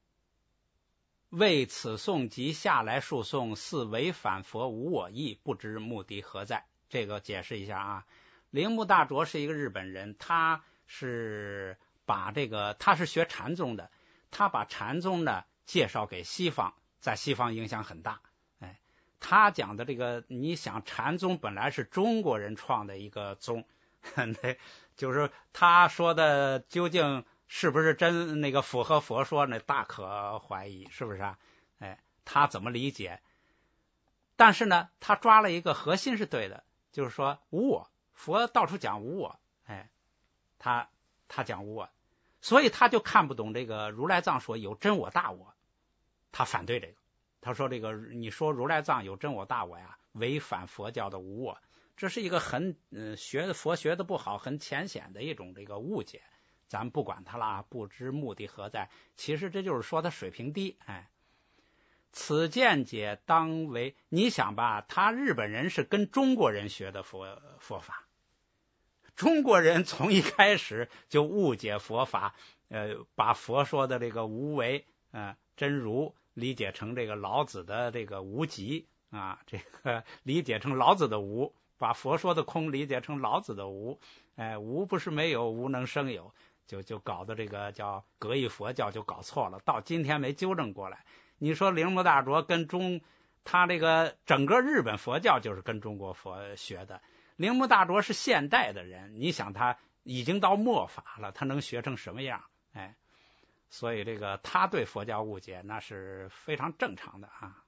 为此颂及下来述颂，似违反佛无我意，不知目的何在。这个解释一下啊，铃木大拙是一个日本人，他是把这个他是学禅宗的，他把禅宗呢介绍给西方，在西方影响很大。哎，他讲的这个，你想禅宗本来是中国人创的一个宗，就是他说的究竟是不是真那个符合佛说，那大可怀疑，是不是啊？哎，他怎么理解？但是呢，他抓了一个核心是对的，就是说无我。佛到处讲无我，哎，他他讲无我， 所以他就看不懂这个如来藏说有真我大我，他反对这个。他说这个你说如来藏有真我大我呀，违反佛教的无我，这是一个很嗯学的佛学的不好，很浅显的一种这个误解。咱不管他啦，不知目的何在。其实这就是说他水平低。哎，此见解当为，你想吧，他日本人是跟中国人学的佛佛法，中国人从一开始就误解佛法，呃，把佛说的这个无为，呃，真如理解成这个老子的这个无极啊，这个理解成老子的无，把佛说的空理解成老子的无，哎，无不是没有，无能生有。就就搞的这个叫格义佛教就搞错了，到今天没纠正过来。你说铃木大拙跟中，他这个整个日本佛教就是跟中国佛学的。铃木大拙是现代的人，你想他已经到末法了，他能学成什么样？哎，所以这个他对佛教误解那是非常正常的啊。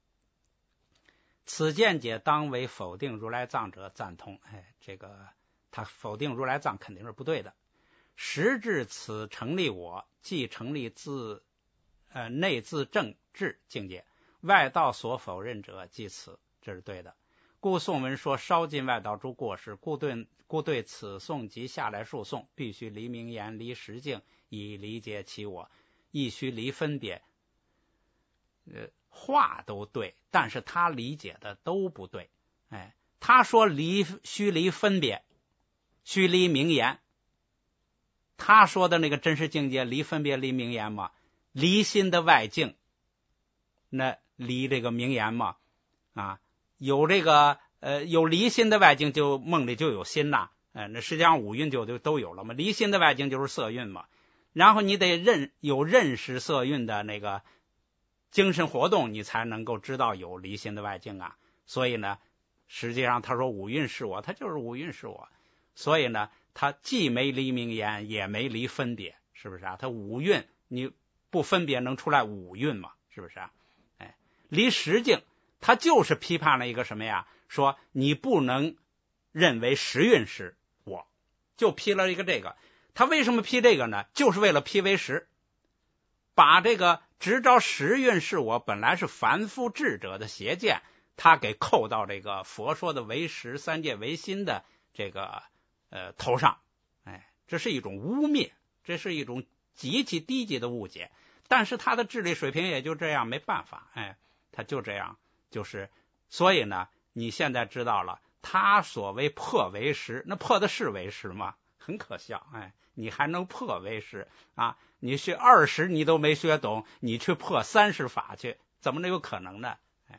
此见解当为否定如来藏者赞同。哎，这个他否定如来藏肯定是不对的。实至此成立我，即成立自呃内自正治境界，外道所否认者即此，这是对的。故宋文说烧尽外道诸过失，故对故对此颂及下来述颂，必须离名言，离实境，以理解其我，亦须离分别。呃，话都对，但是他理解的都不对。哎，他说离须离分别，须离名言。他说的那个真实境界离分别离名言嘛，离心的外境，那离这个名言嘛，啊，有这个呃有离心的外境，就梦里就有心呐，呃，那实际上五蕴就就都有了嘛。离心的外境就是色蕴嘛，然后你得认有认识色蕴的那个精神活动，你才能够知道有离心的外境啊。所以呢，实际上他说五蕴是我，他就是五蕴是我，所以呢。他既没离名言，也没离分别，是不是啊？他五蕴你不分别能出来五蕴嘛？是不是啊？哎，离实境，他就是批判了一个什么呀？说你不能认为实蕴是我，就批了一个这个。他为什么批这个呢？就是为了批为实，把这个执着实蕴是我本来是凡夫智者的邪见，他给扣到这个佛说的唯识三界唯心的这个。呃，头上，哎，这是一种污蔑，这是一种极其低级的误解。但是他的智力水平也就这样，没办法，哎，他就这样，就是，所以呢，你现在知道了，他所谓破唯识，那破的是唯识吗？很可笑，哎，你还能破唯识啊？你学二十你都没学懂，你去破三十法去，怎么能有可能呢？哎，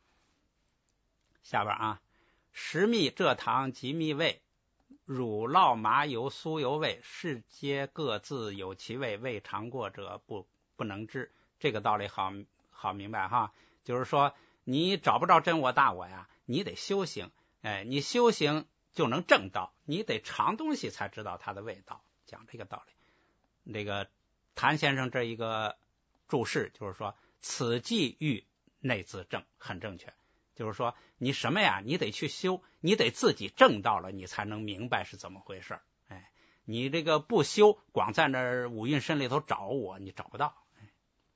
下边啊，食蜜蔗糖及蜜味。乳酪麻油酥油味，是皆各自有其味，未尝过者不不能知。这个道理好好明白哈，就是说你找不着真我大我呀，你得修行，哎，你修行就能证道，你得尝东西才知道它的味道，讲这个道理。这个谭先生这一个注释就是说，此即欲内自证，很正确。就是说你什么呀，你得去修，你得自己证到了，你才能明白是怎么回事。哎，你这个不修，光在那儿五蕴身里头找我，你找不到。哎，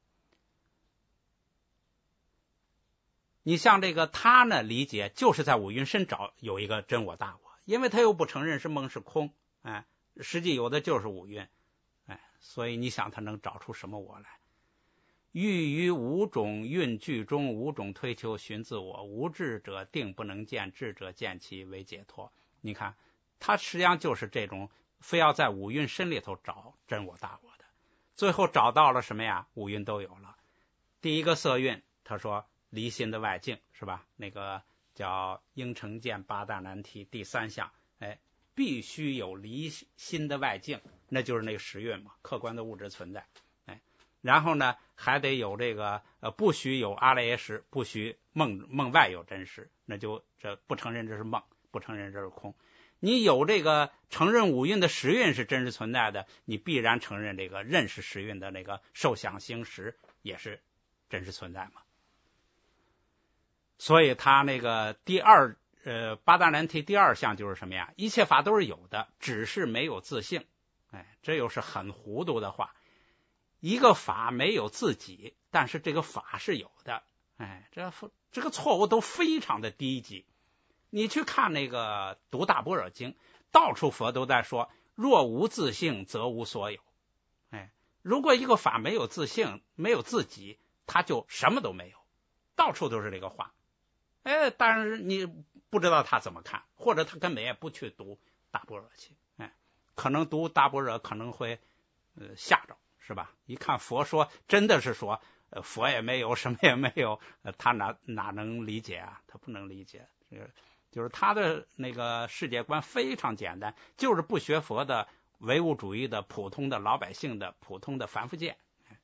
你像这个他呢，理解就是在五蕴身找有一个真我大我，因为他又不承认是梦是空，哎，实际有的就是五蕴，哎，所以你想他能找出什么我来？欲于五种蕴具中，五种推求寻自我，无智者定不能见，智者见其为解脱。你看，他实际上就是这种非要在五蕴身里头找真我大我的，最后找到了什么呀？五蕴都有了。第一个色蕴，他说离心的外境是吧？那个叫应成见八大难题第三项，哎，必须有离心的外境，那就是那个实蕴嘛，客观的物质存在。然后呢，还得有这个呃，不许有阿赖耶识，不许梦梦外有真实，那就这不承认这是梦，不承认这是空。你有这个承认五蕴的实蕴是真实存在的，你必然承认这个认识实蕴的那个受想行识也是真实存在嘛。所以他那个第二呃八大难题第二项就是什么呀？一切法都是有的，只是没有自性。 哎，这又是很糊涂的话。一个法没有自己，但是这个法是有的，哎，这这个错误都非常的低级。你去看那个读大般若经，到处佛都在说若无自性则无所有。哎，如果一个法没有自性，没有自己，它就什么都没有，到处都是这个话。哎，但是你不知道他怎么看，或者他根本也不去读大般若经，哎，可能读大般若可能会呃吓着，是吧？一看佛说真的是说呃佛也没有，什么也没有，呃、他哪哪能理解啊？他不能理解，这个就是他的那个世界观非常简单，就是不学佛的唯物主义的普通的老百姓的普通的凡夫见。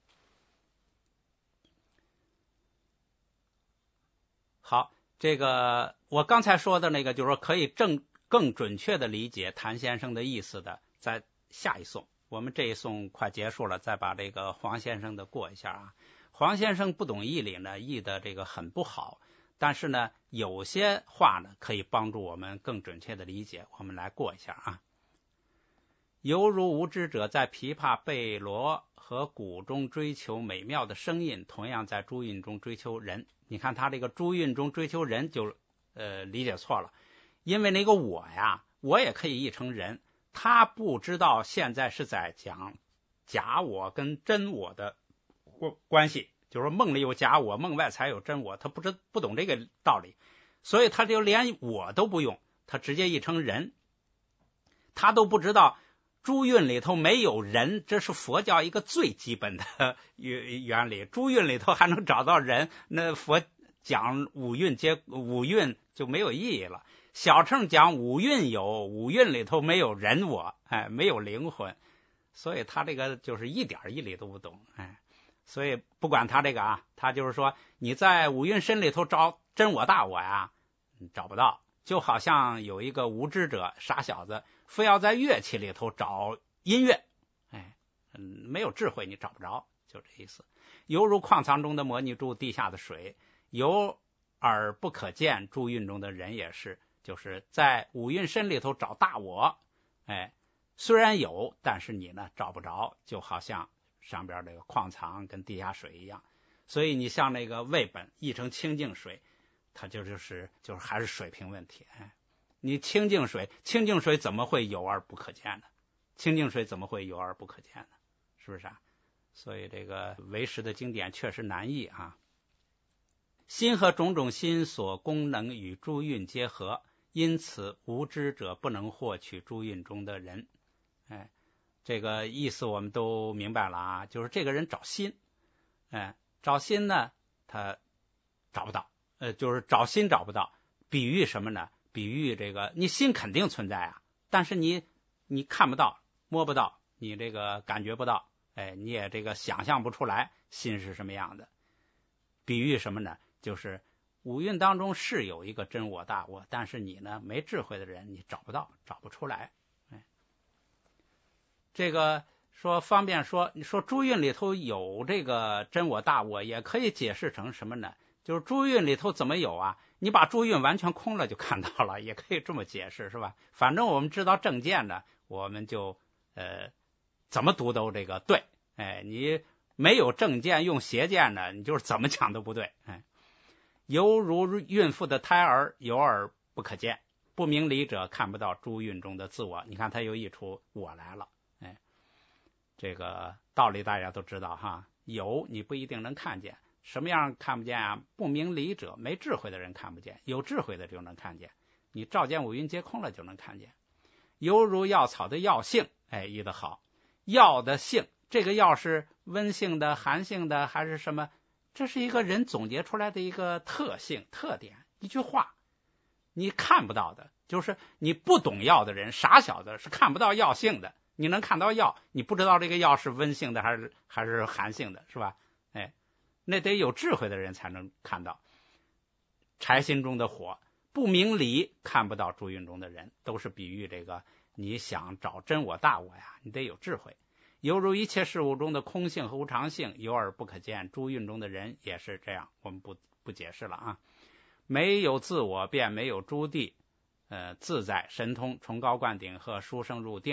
好，这个我刚才说的那个就是说可以正更准确的理解谭先生的意思的，在下一颂。我们这一颂快结束了，再把这个黄先生的过一下啊。黄先生不懂义理呢，译的这个很不好，但是呢有些话呢可以帮助我们更准确的理解，我们来过一下啊。犹如无知者在琵琶、贝罗和鼓中追求美妙的声音，同样在诸韵中追求人。你看他这个诸韵中追求人就呃理解错了，因为那个我呀，我也可以译成人，他不知道现在是在讲假我跟真我的关系，就是说梦里有假我，梦外才有真我，他不知不懂这个道理，所以他就连我都不用，他直接译成人。他都不知道诸韵里头没有人，这是佛教一个最基本的原理。诸韵里头还能找到人，那佛讲五蕴皆五蕴就没有意义了。小乘讲五蕴有，五蕴里头没有人我，哎，没有灵魂，所以他这个就是一点义理都不懂，哎，所以不管他这个啊，他就是说你在五蕴身里头找真我大我呀，找不到，就好像有一个无知者傻小子，非要在乐器里头找音乐，哎，嗯，没有智慧你找不着，就这意思。犹如矿藏中的摩尼珠，地下的水，有而不可见，诸蕴中的人也是，就是在五蕴身里头找大我，哎，虽然有，但是你呢找不着，就好像上边这个矿藏跟地下水一样。所以你像那个味本译成清净水，它就就是就是还是水平问题，哎，你清净水，清净水怎么会有而不可见呢？清净水怎么会有而不可见呢？是不是啊？所以这个唯识的经典确实难译啊。心和种种心所功能与诸蕴结合，因此无知者不能获取诸蕴中的人。哎，这个意思我们都明白了啊，就是这个人找心，哎，找心呢，他找不到，呃，就是找心找不到。比喻什么呢？比喻这个，你心肯定存在啊，但是你你看不到，摸不到，你这个感觉不到，哎，你也这个想象不出来心是什么样的。比喻什么呢？就是五蕴当中是有一个真我大我，但是你呢没智慧的人你找不到，找不出来。哎，这个说方便说，你说诸蕴里头有这个真我大我，也可以解释成什么呢？就是诸蕴里头怎么有啊？你把诸蕴完全空了就看到了，也可以这么解释，是吧？反正我们知道正见呢，我们就呃怎么读都这个对。哎，你没有正见用邪见呢，你就是怎么讲都不对。哎，犹如孕妇的胎儿，有而不可见，不明理者看不到诸蕴中的自我。你看他又译出我来了。哎，这个道理大家都知道哈，有你不一定能看见。什么样看不见啊？不明理者，没智慧的人看不见，有智慧的就能看见。你照见五蕴皆空了就能看见。犹如药草的药性，哎，译得好。药的性，这个药是温性的、寒性的还是什么？这是一个人总结出来的一个特性、特点，一句话，你看不到的，就是你不懂药的人，傻小子是看不到药性的。你能看到药，你不知道这个药是温性的还是还是寒性的，是吧？哎。那得有智慧的人才能看到。柴心中的火，不明理看不到诸蕴中的人，都是比喻这个你想找真我大我呀，你得有智慧。犹如一切事物中的空性和无常性，有而不可见，诸蕴中的人也是这样，我们不不解释了啊。没有自我便没有诸地，呃，自在神通崇高灌顶和殊胜入定，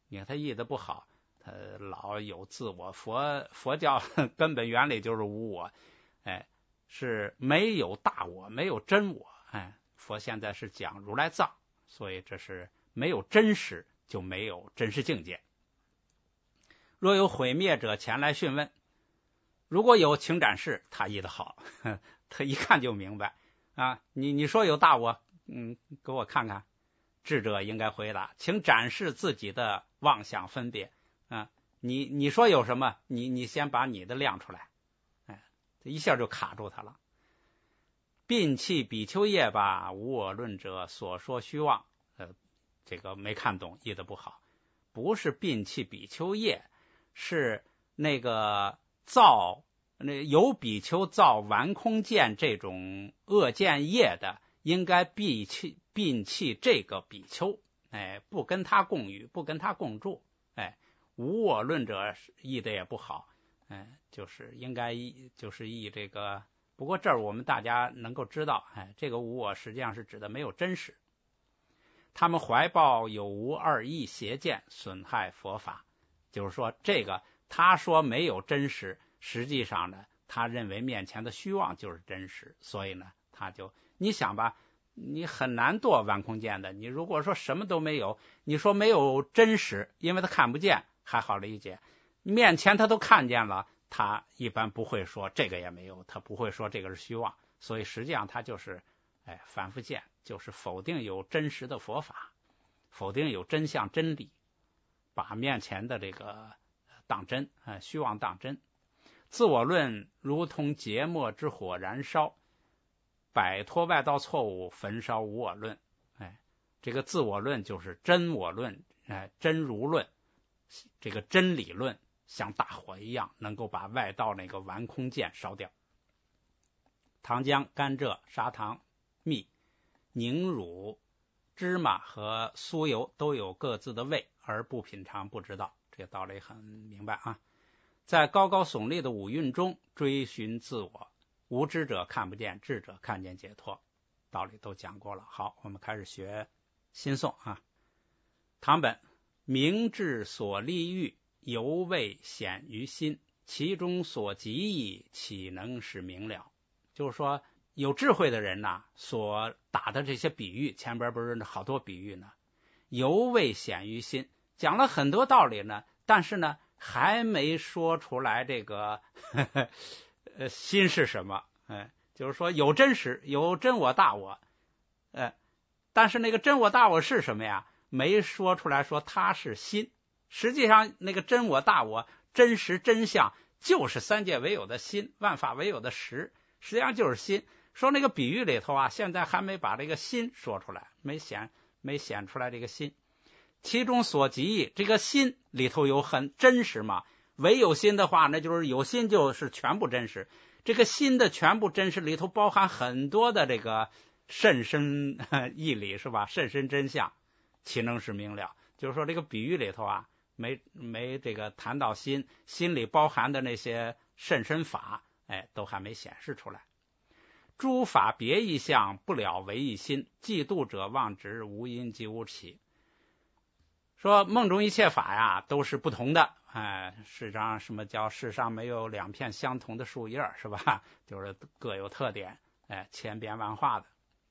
你看他译的不好，他老有自我。佛佛教根本原理就是无我，哎，是没有大我，没有真我。哎，佛现在是讲如来藏，所以这是没有真实，就没有真实境界。若有毁灭者前来讯问，如果有，请展示。他译的好，他一看就明白啊。你你说有大我，嗯，给我看看。智者应该回答，请展示自己的妄想分别啊。你你说有什么？你你先把你的亮出来。哎，这一下就卡住他了。摒弃比丘业吧，无我论者所说虚妄。呃，这个没看懂，译的不好。不是摒弃比丘业，是那个造那有比丘造顽空见这种恶见业的，应该摒弃摒弃这个比丘，哎，不跟他共语，不跟他共住。哎，无我论者译的也不好，哎，就是应该就是译这个。不过这儿我们大家能够知道，哎，这个无我实际上是指的没有真实。他们怀抱有无二义邪见，损害佛法。就是说，这个他说没有真实，实际上呢，他认为面前的虚妄就是真实，所以呢，他就你想吧，你很难堕顽空见的。你如果说什么都没有，你说没有真实，因为他看不见，还好理解。面前他都看见了，他一般不会说这个也没有，他不会说这个是虚妄。所以实际上他就是哎反复见，就是否定有真实的佛法，否定有真相真理，把面前的这个当真，呃，虚妄当真。自我论如同芥末之火燃烧，摆脱外道错误，焚烧无我论。哎，这个自我论就是真我论，哎，真如论，这个真理论像大火一样，能够把外道那个顽空见烧掉。糖浆、甘蔗、砂糖、蜜、凝乳、芝麻和酥油都有各自的味，而不品尝不知道。这个道理很明白啊。在高高耸立的五蕴中追寻自我，无知者看不见，智者看见解脱。道理都讲过了。好，我们开始学新颂啊。唐本：明智所立欲，犹未显于心，其中所及意，岂能使明了？就是说，有智慧的人呐、啊，所打的这些比喻，前边不是好多比喻呢，犹未显于心，讲了很多道理呢，但是呢，还没说出来这个呵呵呃心是什么。哎，就是说有真实，有真我大我，呃，但是那个真我大我是什么呀？没说出来，说它是心。实际上，那个真我大我、真实真相，就是三界唯有的心，万法唯有的实，实际上就是心。说那个比喻里头啊，现在还没把这个心说出来，没显没显出来这个心。其中所及意，这个心里头有很真实嘛？唯有心的话，那就是有心就是全部真实。这个心的全部真实里头包含很多的这个甚深义理，是吧？甚深真相，岂能是明了？就是说这个比喻里头啊，没没这个谈到心，心里包含的那些甚深法，哎，都还没显示出来。诸法别异相，不了唯一心，嫉妒者妄执，无因即无起。说梦中一切法呀，都是不同的。哎，世上什么叫世上没有两片相同的树叶，是吧？就是各有特点，哎，千变万化的。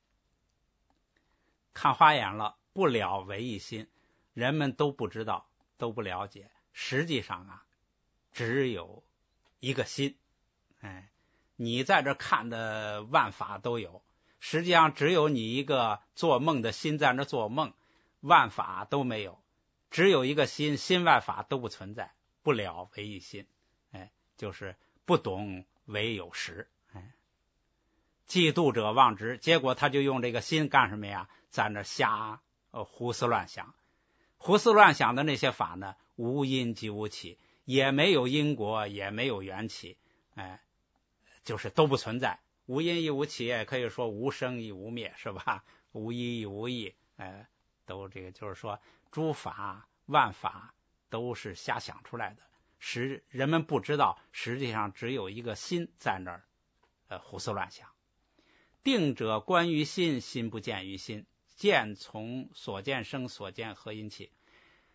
看花眼了，不了唯一心，人们都不知道，都不了解。实际上啊，只有一个心。哎，你在这看的万法都有，实际上只有你一个做梦的心在那做梦，万法都没有。只有一个心，心外法都不存在，不了唯一心。哎，就是不懂唯有实。哎，嫉妒者妄执，结果他就用这个心干什么呀？在那瞎呃胡思乱想。胡思乱想的那些法呢，无因即无起，也没有因果，也没有缘起。哎，就是都不存在。无因亦无起，也可以说无生亦无灭，是吧？无一亦无异。哎，都这个就是说，诸法万法都是瞎想出来的，实人们不知道，实际上只有一个心在那儿，呃，胡思乱想。定者观于心，心不见于心，见从所见生，所见何因起。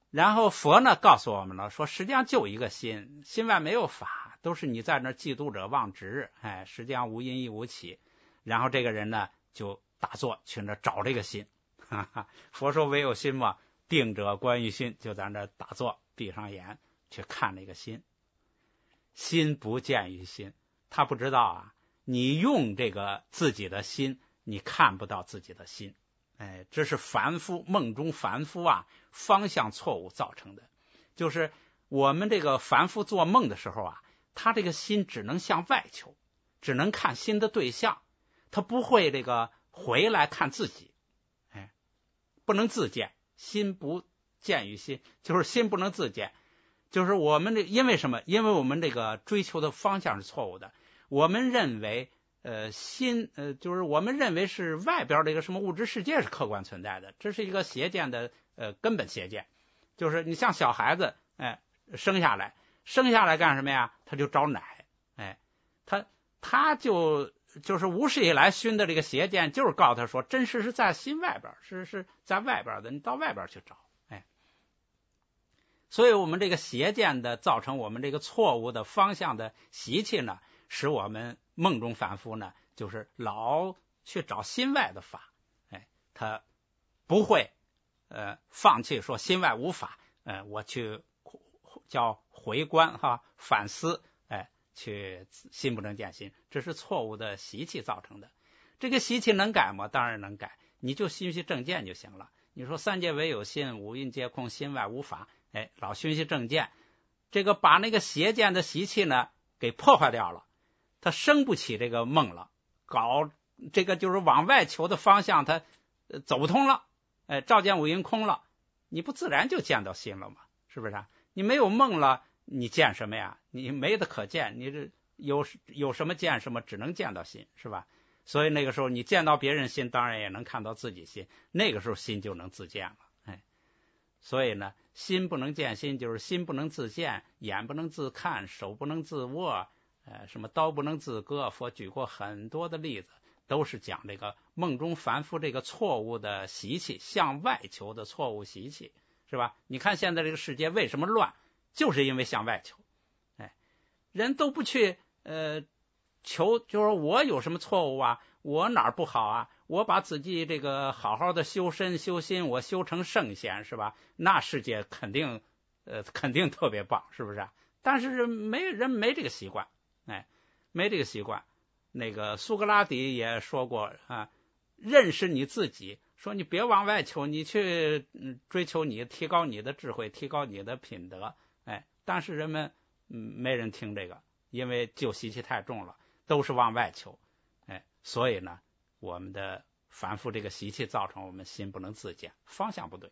然后佛呢告诉我们了，说实际上就一个心，心外没有法，都是你在那嫉妒者妄执，哎，实际上无因亦无起。然后这个人呢就打坐去那找这个心，哈哈，佛说唯有心嘛，定者观于心，就在那打坐，闭上眼去看那个心。心不见于心，他不知道啊，你用这个自己的心，你看不到自己的心。哎，这是凡夫梦中凡夫啊，方向错误造成的。就是我们这个凡夫做梦的时候啊，他这个心只能向外求，只能看心的对象，他不会这个回来看自己。哎，不能自见，心不见于心，就是心不能自见。就是我们这因为什么？因为我们这个追求的方向是错误的。我们认为呃，心呃，就是我们认为是外边这个什么物质世界是客观存在的，这是一个邪见的呃根本邪见。就是你像小孩子，哎，生下来，生下来干什么呀？他就找奶，哎，他他就就是无始以来熏的这个邪见，就是告诉他说，真实是在心外边，是是在外边的，你到外边去找，哎。所以我们这个邪见的造成我们这个错误的方向的习气呢，使我们梦中凡夫呢，就是老去找心外的法，哎，他不会呃放弃说心外无法，呃，我去叫回观哈反思，哎，去心不能见心，这是错误的习气造成的。这个习气能改吗？当然能改，你就熏习正见就行了。你说三界唯有心，五蕴皆空，心外无法，哎，老熏习正见，这个把那个邪见的习气呢给破坏掉了。他生不起这个梦了，搞这个就是往外求的方向，他走不通了，哎，照见五蕴空了，你不自然就见到心了吗？是不是啊？你没有梦了，你见什么呀？你没得可见，你这有有什么见什么，只能见到心，是吧？所以那个时候你见到别人心，当然也能看到自己心，那个时候心就能自见了，哎，所以呢，心不能见心，就是心不能自见，眼不能自看，手不能自握。呃，什么刀不能自割，佛举过很多的例子，都是讲这个梦中凡夫这个错误的习气，向外求的错误习气，是吧？你看现在这个世界为什么乱，就是因为向外求，哎，人都不去呃求，就是我有什么错误啊，我哪儿不好啊，我把自己这个好好的修身修心，我修成圣贤，是吧？那世界肯定呃肯定特别棒，是不是？但是没人没这个习惯。哎，没这个习惯。那个苏格拉底也说过啊，认识你自己，说你别往外求，你去追求你提高你的智慧，提高你的品德。哎，但是人们嗯没人听这个，因为旧习气太重了，都是往外求。哎，所以呢，我们的凡夫这个习气造成我们心不能自见，方向不对。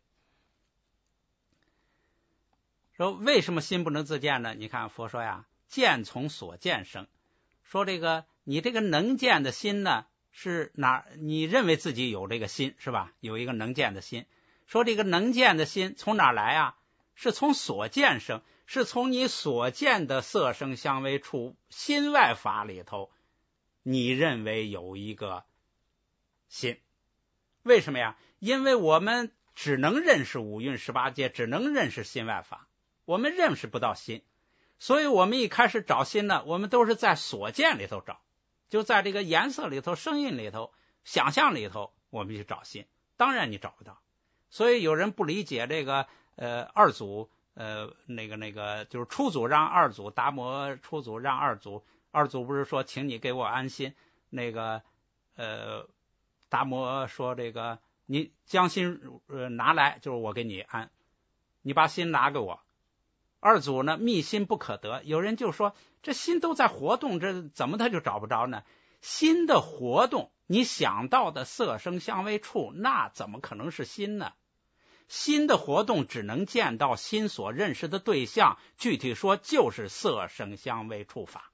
说为什么心不能自见呢？你看佛说呀，见从所见生，说这个你这个能见的心呢是哪？你认为自己有这个心是吧？有一个能见的心，说这个能见的心从哪来啊？是从所见生，是从你所见的色声香味触心外法里头，你认为有一个心。为什么呀？因为我们只能认识五蕴十八界，只能认识心外法，我们认识不到心。所以我们一开始找心呢，我们都是在所见里头找，就在这个颜色里头、声音里头、想象里头，我们去找心。当然你找不到。所以有人不理解这个呃二祖呃那个那个就是初祖让二祖达摩初祖让二祖，二祖不是说请你给我安心，那个呃达摩说这个你将心呃拿来，就是我给你安，你把心拿给我。二祖呢，密心不可得。有人就说这心都在活动，这怎么他就找不着呢？心的活动，你想到的色声香味触，那怎么可能是心呢？心的活动只能见到心所认识的对象，具体说就是色声香味触法。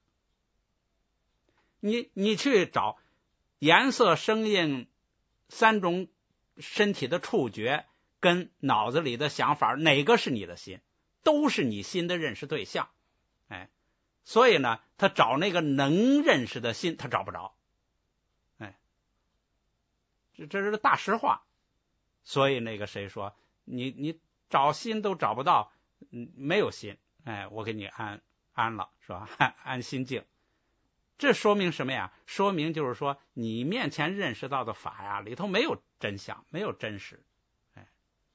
你你去找颜色声音三种身体的触觉跟脑子里的想法，哪个是你的心？都是你心的认识对象，哎，所以呢，他找那个能认识的心，他找不着，哎，这这是大实话。所以那个谁说，你你找心都找不到，嗯，没有心，哎，我给你安安了，是吧？安安心境。这说明什么呀？说明就是说，你面前认识到的法呀，里头没有真相，没有真实。哎，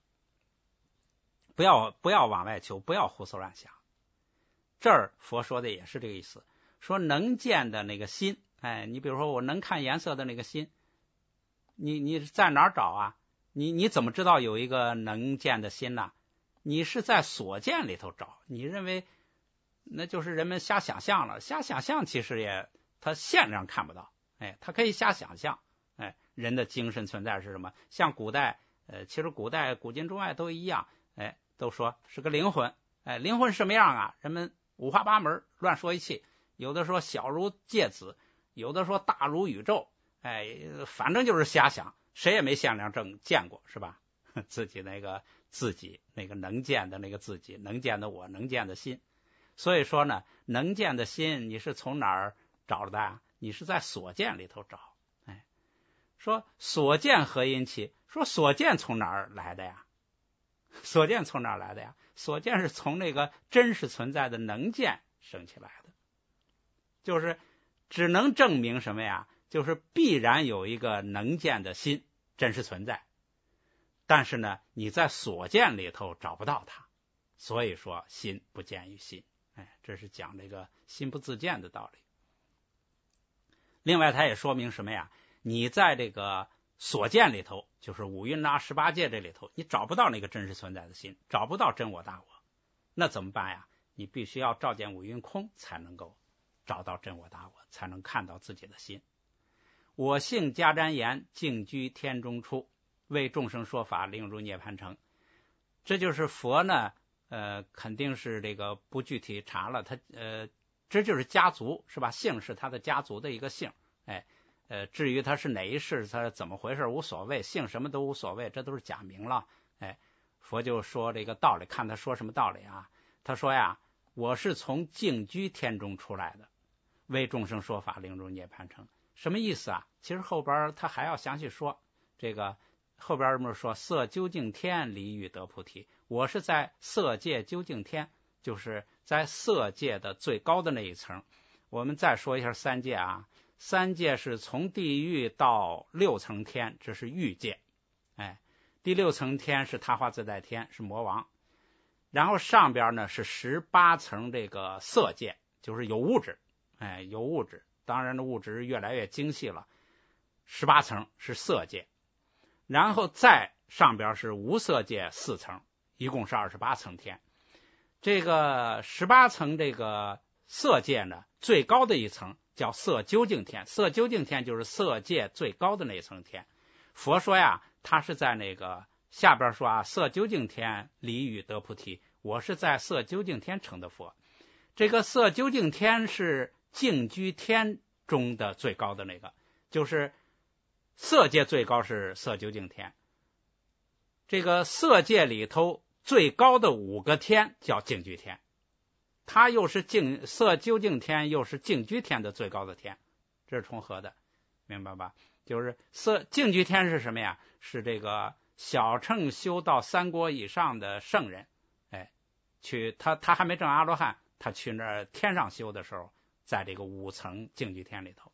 不要不要往外求，不要胡思乱想。这儿佛说的也是这个意思，说能见的那个心，哎，你比如说我能看颜色的那个心，你你在哪儿找啊？你你怎么知道有一个能见的心呢？你是在所见里头找，你认为那就是人们瞎想象了，瞎想象其实也他现上看不到，哎，他可以瞎想象，哎，人的精神存在是什么？像古代，呃，其实古代古今中外都一样，哎，都说是个灵魂，哎，灵魂什么样啊？人们五花八门，乱说一气，有的说小如芥子，有的说大如宇宙，哎，反正就是瞎想，谁也没现量证见过，是吧？自己那个自己那个能见的那个自己，能见的我，能见的心。所以说呢，能见的心你是从哪儿找的啊？你是在所见里头找。哎，说所见何因起？说所见从哪儿来的呀？所见从哪儿来的呀？所见是从那个真实存在的能见生起来的，就是只能证明什么呀？就是必然有一个能见的心真实存在，但是呢，你在所见里头找不到它，所以说心不见于心。哎，这是讲这个心不自见的道理。另外，他也说明什么呀？你在这个所见里头，就是五蕴啊、十八界这里头，你找不到那个真实存在的心，找不到真我大我，那怎么办呀？你必须要照见五蕴空，才能够找到真我大我，才能看到自己的心。我性迦旃延，静居天中出，为众生说法，令入涅槃城。这就是佛呢。呃，肯定是这个不具体查了，他呃，这就是家族是吧？姓是他的家族的一个姓，哎，呃，至于他是哪一世，他怎么回事无所谓，姓什么都无所谓，这都是假名了。哎，佛就说这个道理，看他说什么道理啊？他说呀，我是从静居天中出来的，为众生说法，令入涅槃城。什么意思啊？其实后边他还要详细说这个。后边这么说，色究竟天，离欲得菩提。我是在色界究竟天，就是在色界的最高的那一层。我们再说一下三界啊，三界是从地狱到六层天，这是欲界。哎，第六层天是他化自在天，是魔王。然后上边呢是十八层这个色界，就是有物质，哎，有物质。当然的物质越来越精细了，十八层是色界。然后再上边是无色界四层，一共是二十八层天。这个十八层这个色界呢，最高的一层叫色究竟天，色究竟天就是色界最高的那一层天。佛说呀，他是在那个下边说啊，色究竟天离欲得菩提，我是在色究竟天成的佛。这个色究竟天是静居天中的最高的那个，就是色界最高是色究竟天，这个色界里头最高的五个天叫静居天，它又是静色究竟天，又是静居天的最高的天，这是重合的，明白吧？就是色静居天是什么呀？是这个小乘修到三国以上的圣人，哎，去他他还没证阿罗汉，他去那儿天上修的时候，在这个五层静居天里头。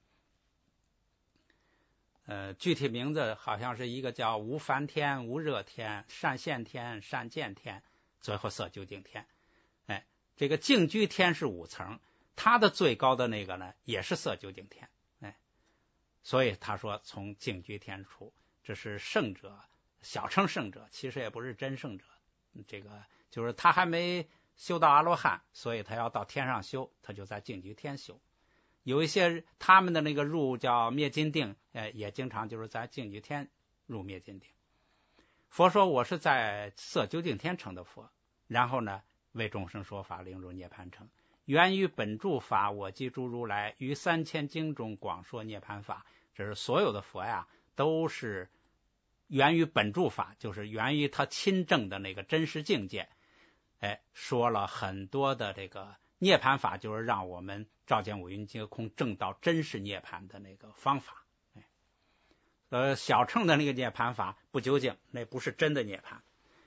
呃，具体名字好像是一个叫无烦天、无热天、善现天、善见天，最后色究竟天。哎，这个静居天是五层，它的最高的那个呢，也是色究竟天。哎，所以他说从静居天出，这是圣者，小乘圣者，其实也不是真圣者。这个就是他还没修到阿罗汉，所以他要到天上修，他就在静居天修。有一些他们的那个入叫灭尽定，呃，也经常就是在静居天入灭尽定。佛说我是在色究竟天成的佛，然后呢为众生说法，令入涅槃城。源于本住法，我即诸如来于三千经中广说涅槃法。这是所有的佛呀，都是源于本住法，就是源于他亲证的那个真实境界。哎，说了很多的这个涅槃法，就是让我们照见五蕴皆空，证到真实涅槃的那个方法。哎，呃，小乘的那个涅槃法不究竟，那不是真的涅槃。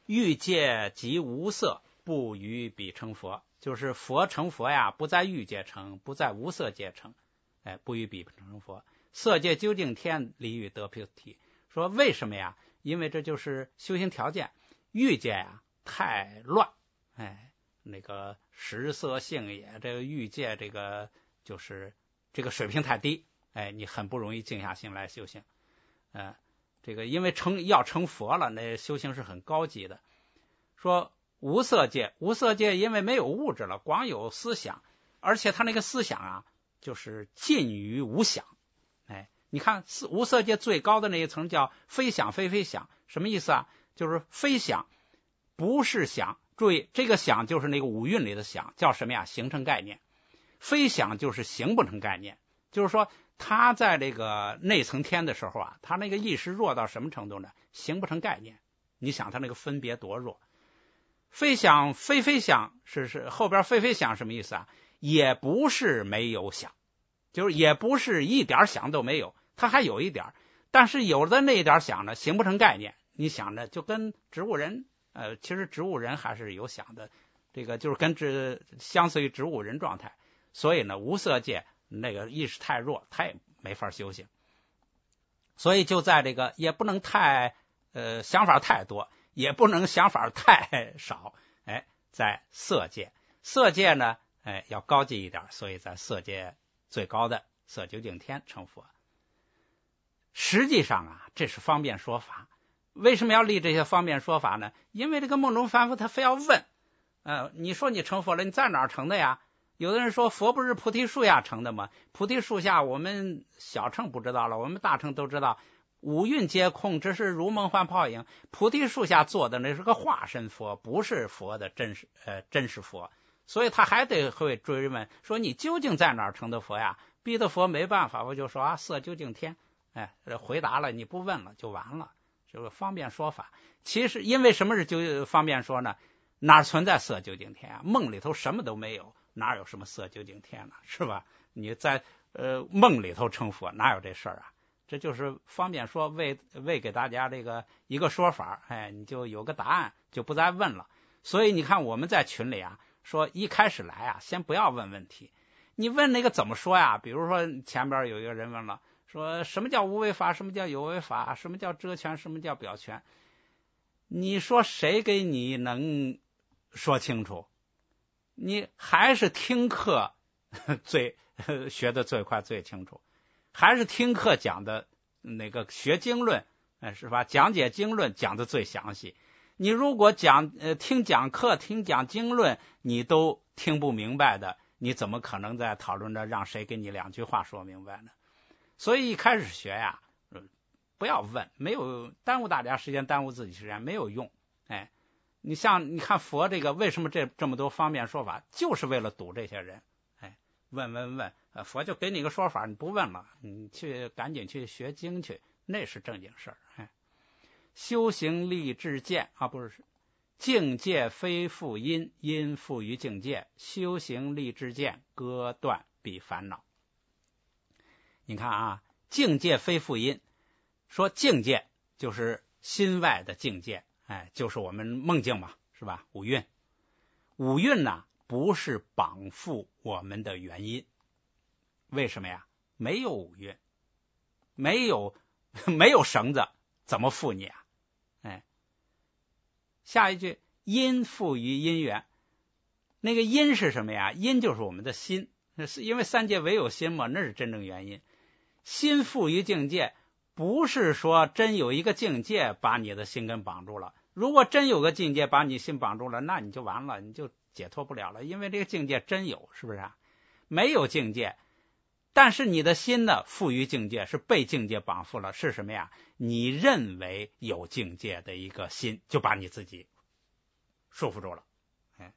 欲界即无色，不于彼成佛。就是佛成佛呀，不在欲界成，不在无色界成，哎，不于彼成佛。色界究竟天，离欲得菩提。说为什么呀？因为这就是修行条件。欲界呀太乱，哎，那个食色性也，这个欲界这个就是这个水平太低，哎，你很不容易静下心来修行。呃，这个因为成要成佛了，那修行是很高级的。说无色界，无色界因为没有物质了，光有思想，而且他那个思想啊，就是近于无想。哎，你看无色界最高的那一层叫非想非非想，什么意思啊？就是非想，不是想。注意，这个想就是那个五蕴里的想，叫什么呀？形成概念。非想就是形不成概念，就是说他在这个内层天的时候啊，他那个意识弱到什么程度呢？形不成概念。你想他那个分别多弱。非想非非想是是后边非非想什么意思啊？也不是没有想，就是也不是一点想都没有，他还有一点，但是有的那一点想呢，形不成概念。你想着就跟植物人，呃，其实植物人还是有想的，这个就是跟植相似于植物人状态。所以呢，无色界那个意识太弱，他也没法修行。所以就在这个也不能太呃想法太多，也不能想法太少，哎，在色界，色界呢，哎，要高级一点，所以在色界最高的色究竟天成佛。实际上啊，这是方便说法。为什么要立这些方便说法呢？因为这个梦中凡夫他非要问，呃，你说你成佛了，你在哪儿成的呀？有的人说佛不是菩提树下成的吗？菩提树下我们小乘不知道了，我们大乘都知道，五蕴皆空，只是如梦幻泡影。菩提树下做的那是个化身佛，不是佛的真实呃真实佛。所以他还得会追问，说你究竟在哪儿成的佛呀？逼得佛没办法，我就说啊，色究竟天。哎，回答了，你不问了就完了，这个方便说法。其实因为什么是就方便说呢？哪存在色究竟天啊？梦里头什么都没有，哪有什么色究竟天呢？是吧？你在呃梦里头成佛，哪有这事儿啊？这就是方便说，为为给大家这个一个说法，哎，你就有个答案，就不再问了。所以你看我们在群里啊，说一开始来啊，先不要问问题，你问那个怎么说呀？比如说前边有一个人问了，说什么叫无为法，什么叫有为法，什么叫遮权，什么叫表权？你说谁给你能说清楚？你还是听课最学的最快最清楚，还是听课讲的那个学经论，是吧？讲解经论讲的最详细。你如果讲呃听讲课听讲经论你都听不明白的，你怎么可能在讨论着让谁给你两句话说明白呢？所以一开始学呀，不要问，没有耽误大家时间，耽误自己时间没有用。哎，你像你看佛这个为什么这这么多方便说法，就是为了堵这些人。哎，问问问，佛就给你个说法，你不问了，你去赶紧去学经去，那是正经事儿。哎，修行立志见啊，不是境界非复因，因复于境界，修行立志见，割断彼烦恼。你看啊，境界非复因，说境界就是心外的境界，哎，就是我们梦境嘛，是吧？五蕴，五蕴呢不是绑缚我们的原因。为什么呀？没有五蕴，没有没有绳子，怎么缚你啊？哎，下一句因复于因缘，那个因是什么呀？因就是我们的心，因为三界唯有心嘛，那是真正原因。心复于境界，不是说真有一个境界把你的心跟绑住了。如果真有个境界把你心绑住了，那你就完了，你就解脱不了了，因为这个境界真有，是不是啊？没有境界，但是你的心呢，复于境界，是被境界绑缚了，是什么呀？你认为有境界的一个心，就把你自己束缚住了。哎，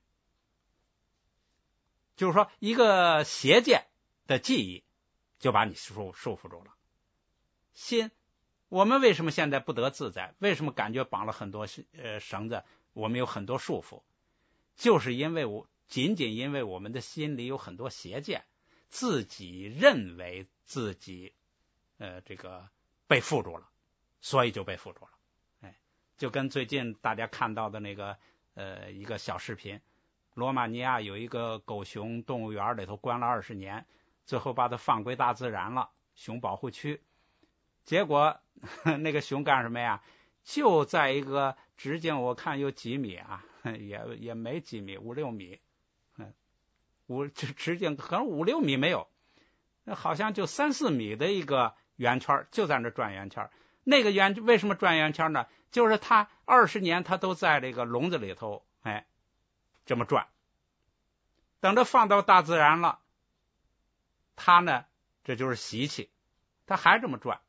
就是说一个邪见的记忆就把你束束缚住了。心，我们为什么现在不得自在？为什么感觉绑了很多呃绳子？我们有很多束缚，就是因为我仅仅因为我们的心里有很多邪见，自己认为自己呃这个被缚住了，所以就被缚住了。哎， 就跟最近大家看到的那个呃一个小视频，罗马尼亚有一个狗熊动物园里头关了二十年，最后把它放归大自然了，熊保护区。结果那个熊干什么呀？就在一个直径我看有几米啊，也也没几米，五六米，嗯，五直直径可能五六米没有，那好像就三四米的一个圆圈，就在那转圆圈。那个圆为什么转圆圈呢？就是它二十年它都在这个笼子里头，哎，这么转。等着放到大自然了，它呢，这就是习气，它还这么转。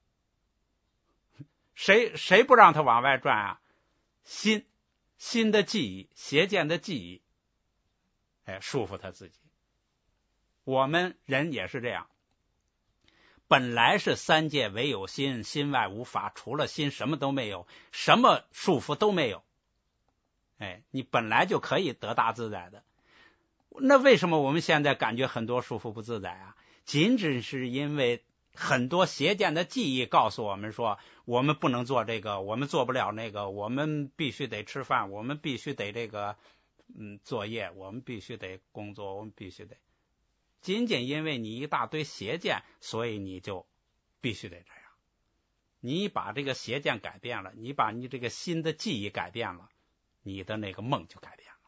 谁谁不让它往外转啊？心心的记忆，邪见的记忆，哎，束缚他自己。我们人也是这样，本来是三界唯有心，心外无法，除了心什么都没有，什么束缚都没有。哎，你本来就可以得大自在的。那为什么我们现在感觉很多束缚不自在啊？仅仅是因为很多邪见的记忆告诉我们说，我们不能做这个，我们做不了那个，我们必须得吃饭，我们必须得这个嗯作业，我们必须得工作，我们必须得。仅仅因为你一大堆邪见，所以你就必须得这样。你把这个邪见改变了，你把你这个新的记忆改变了，你的那个梦就改变了。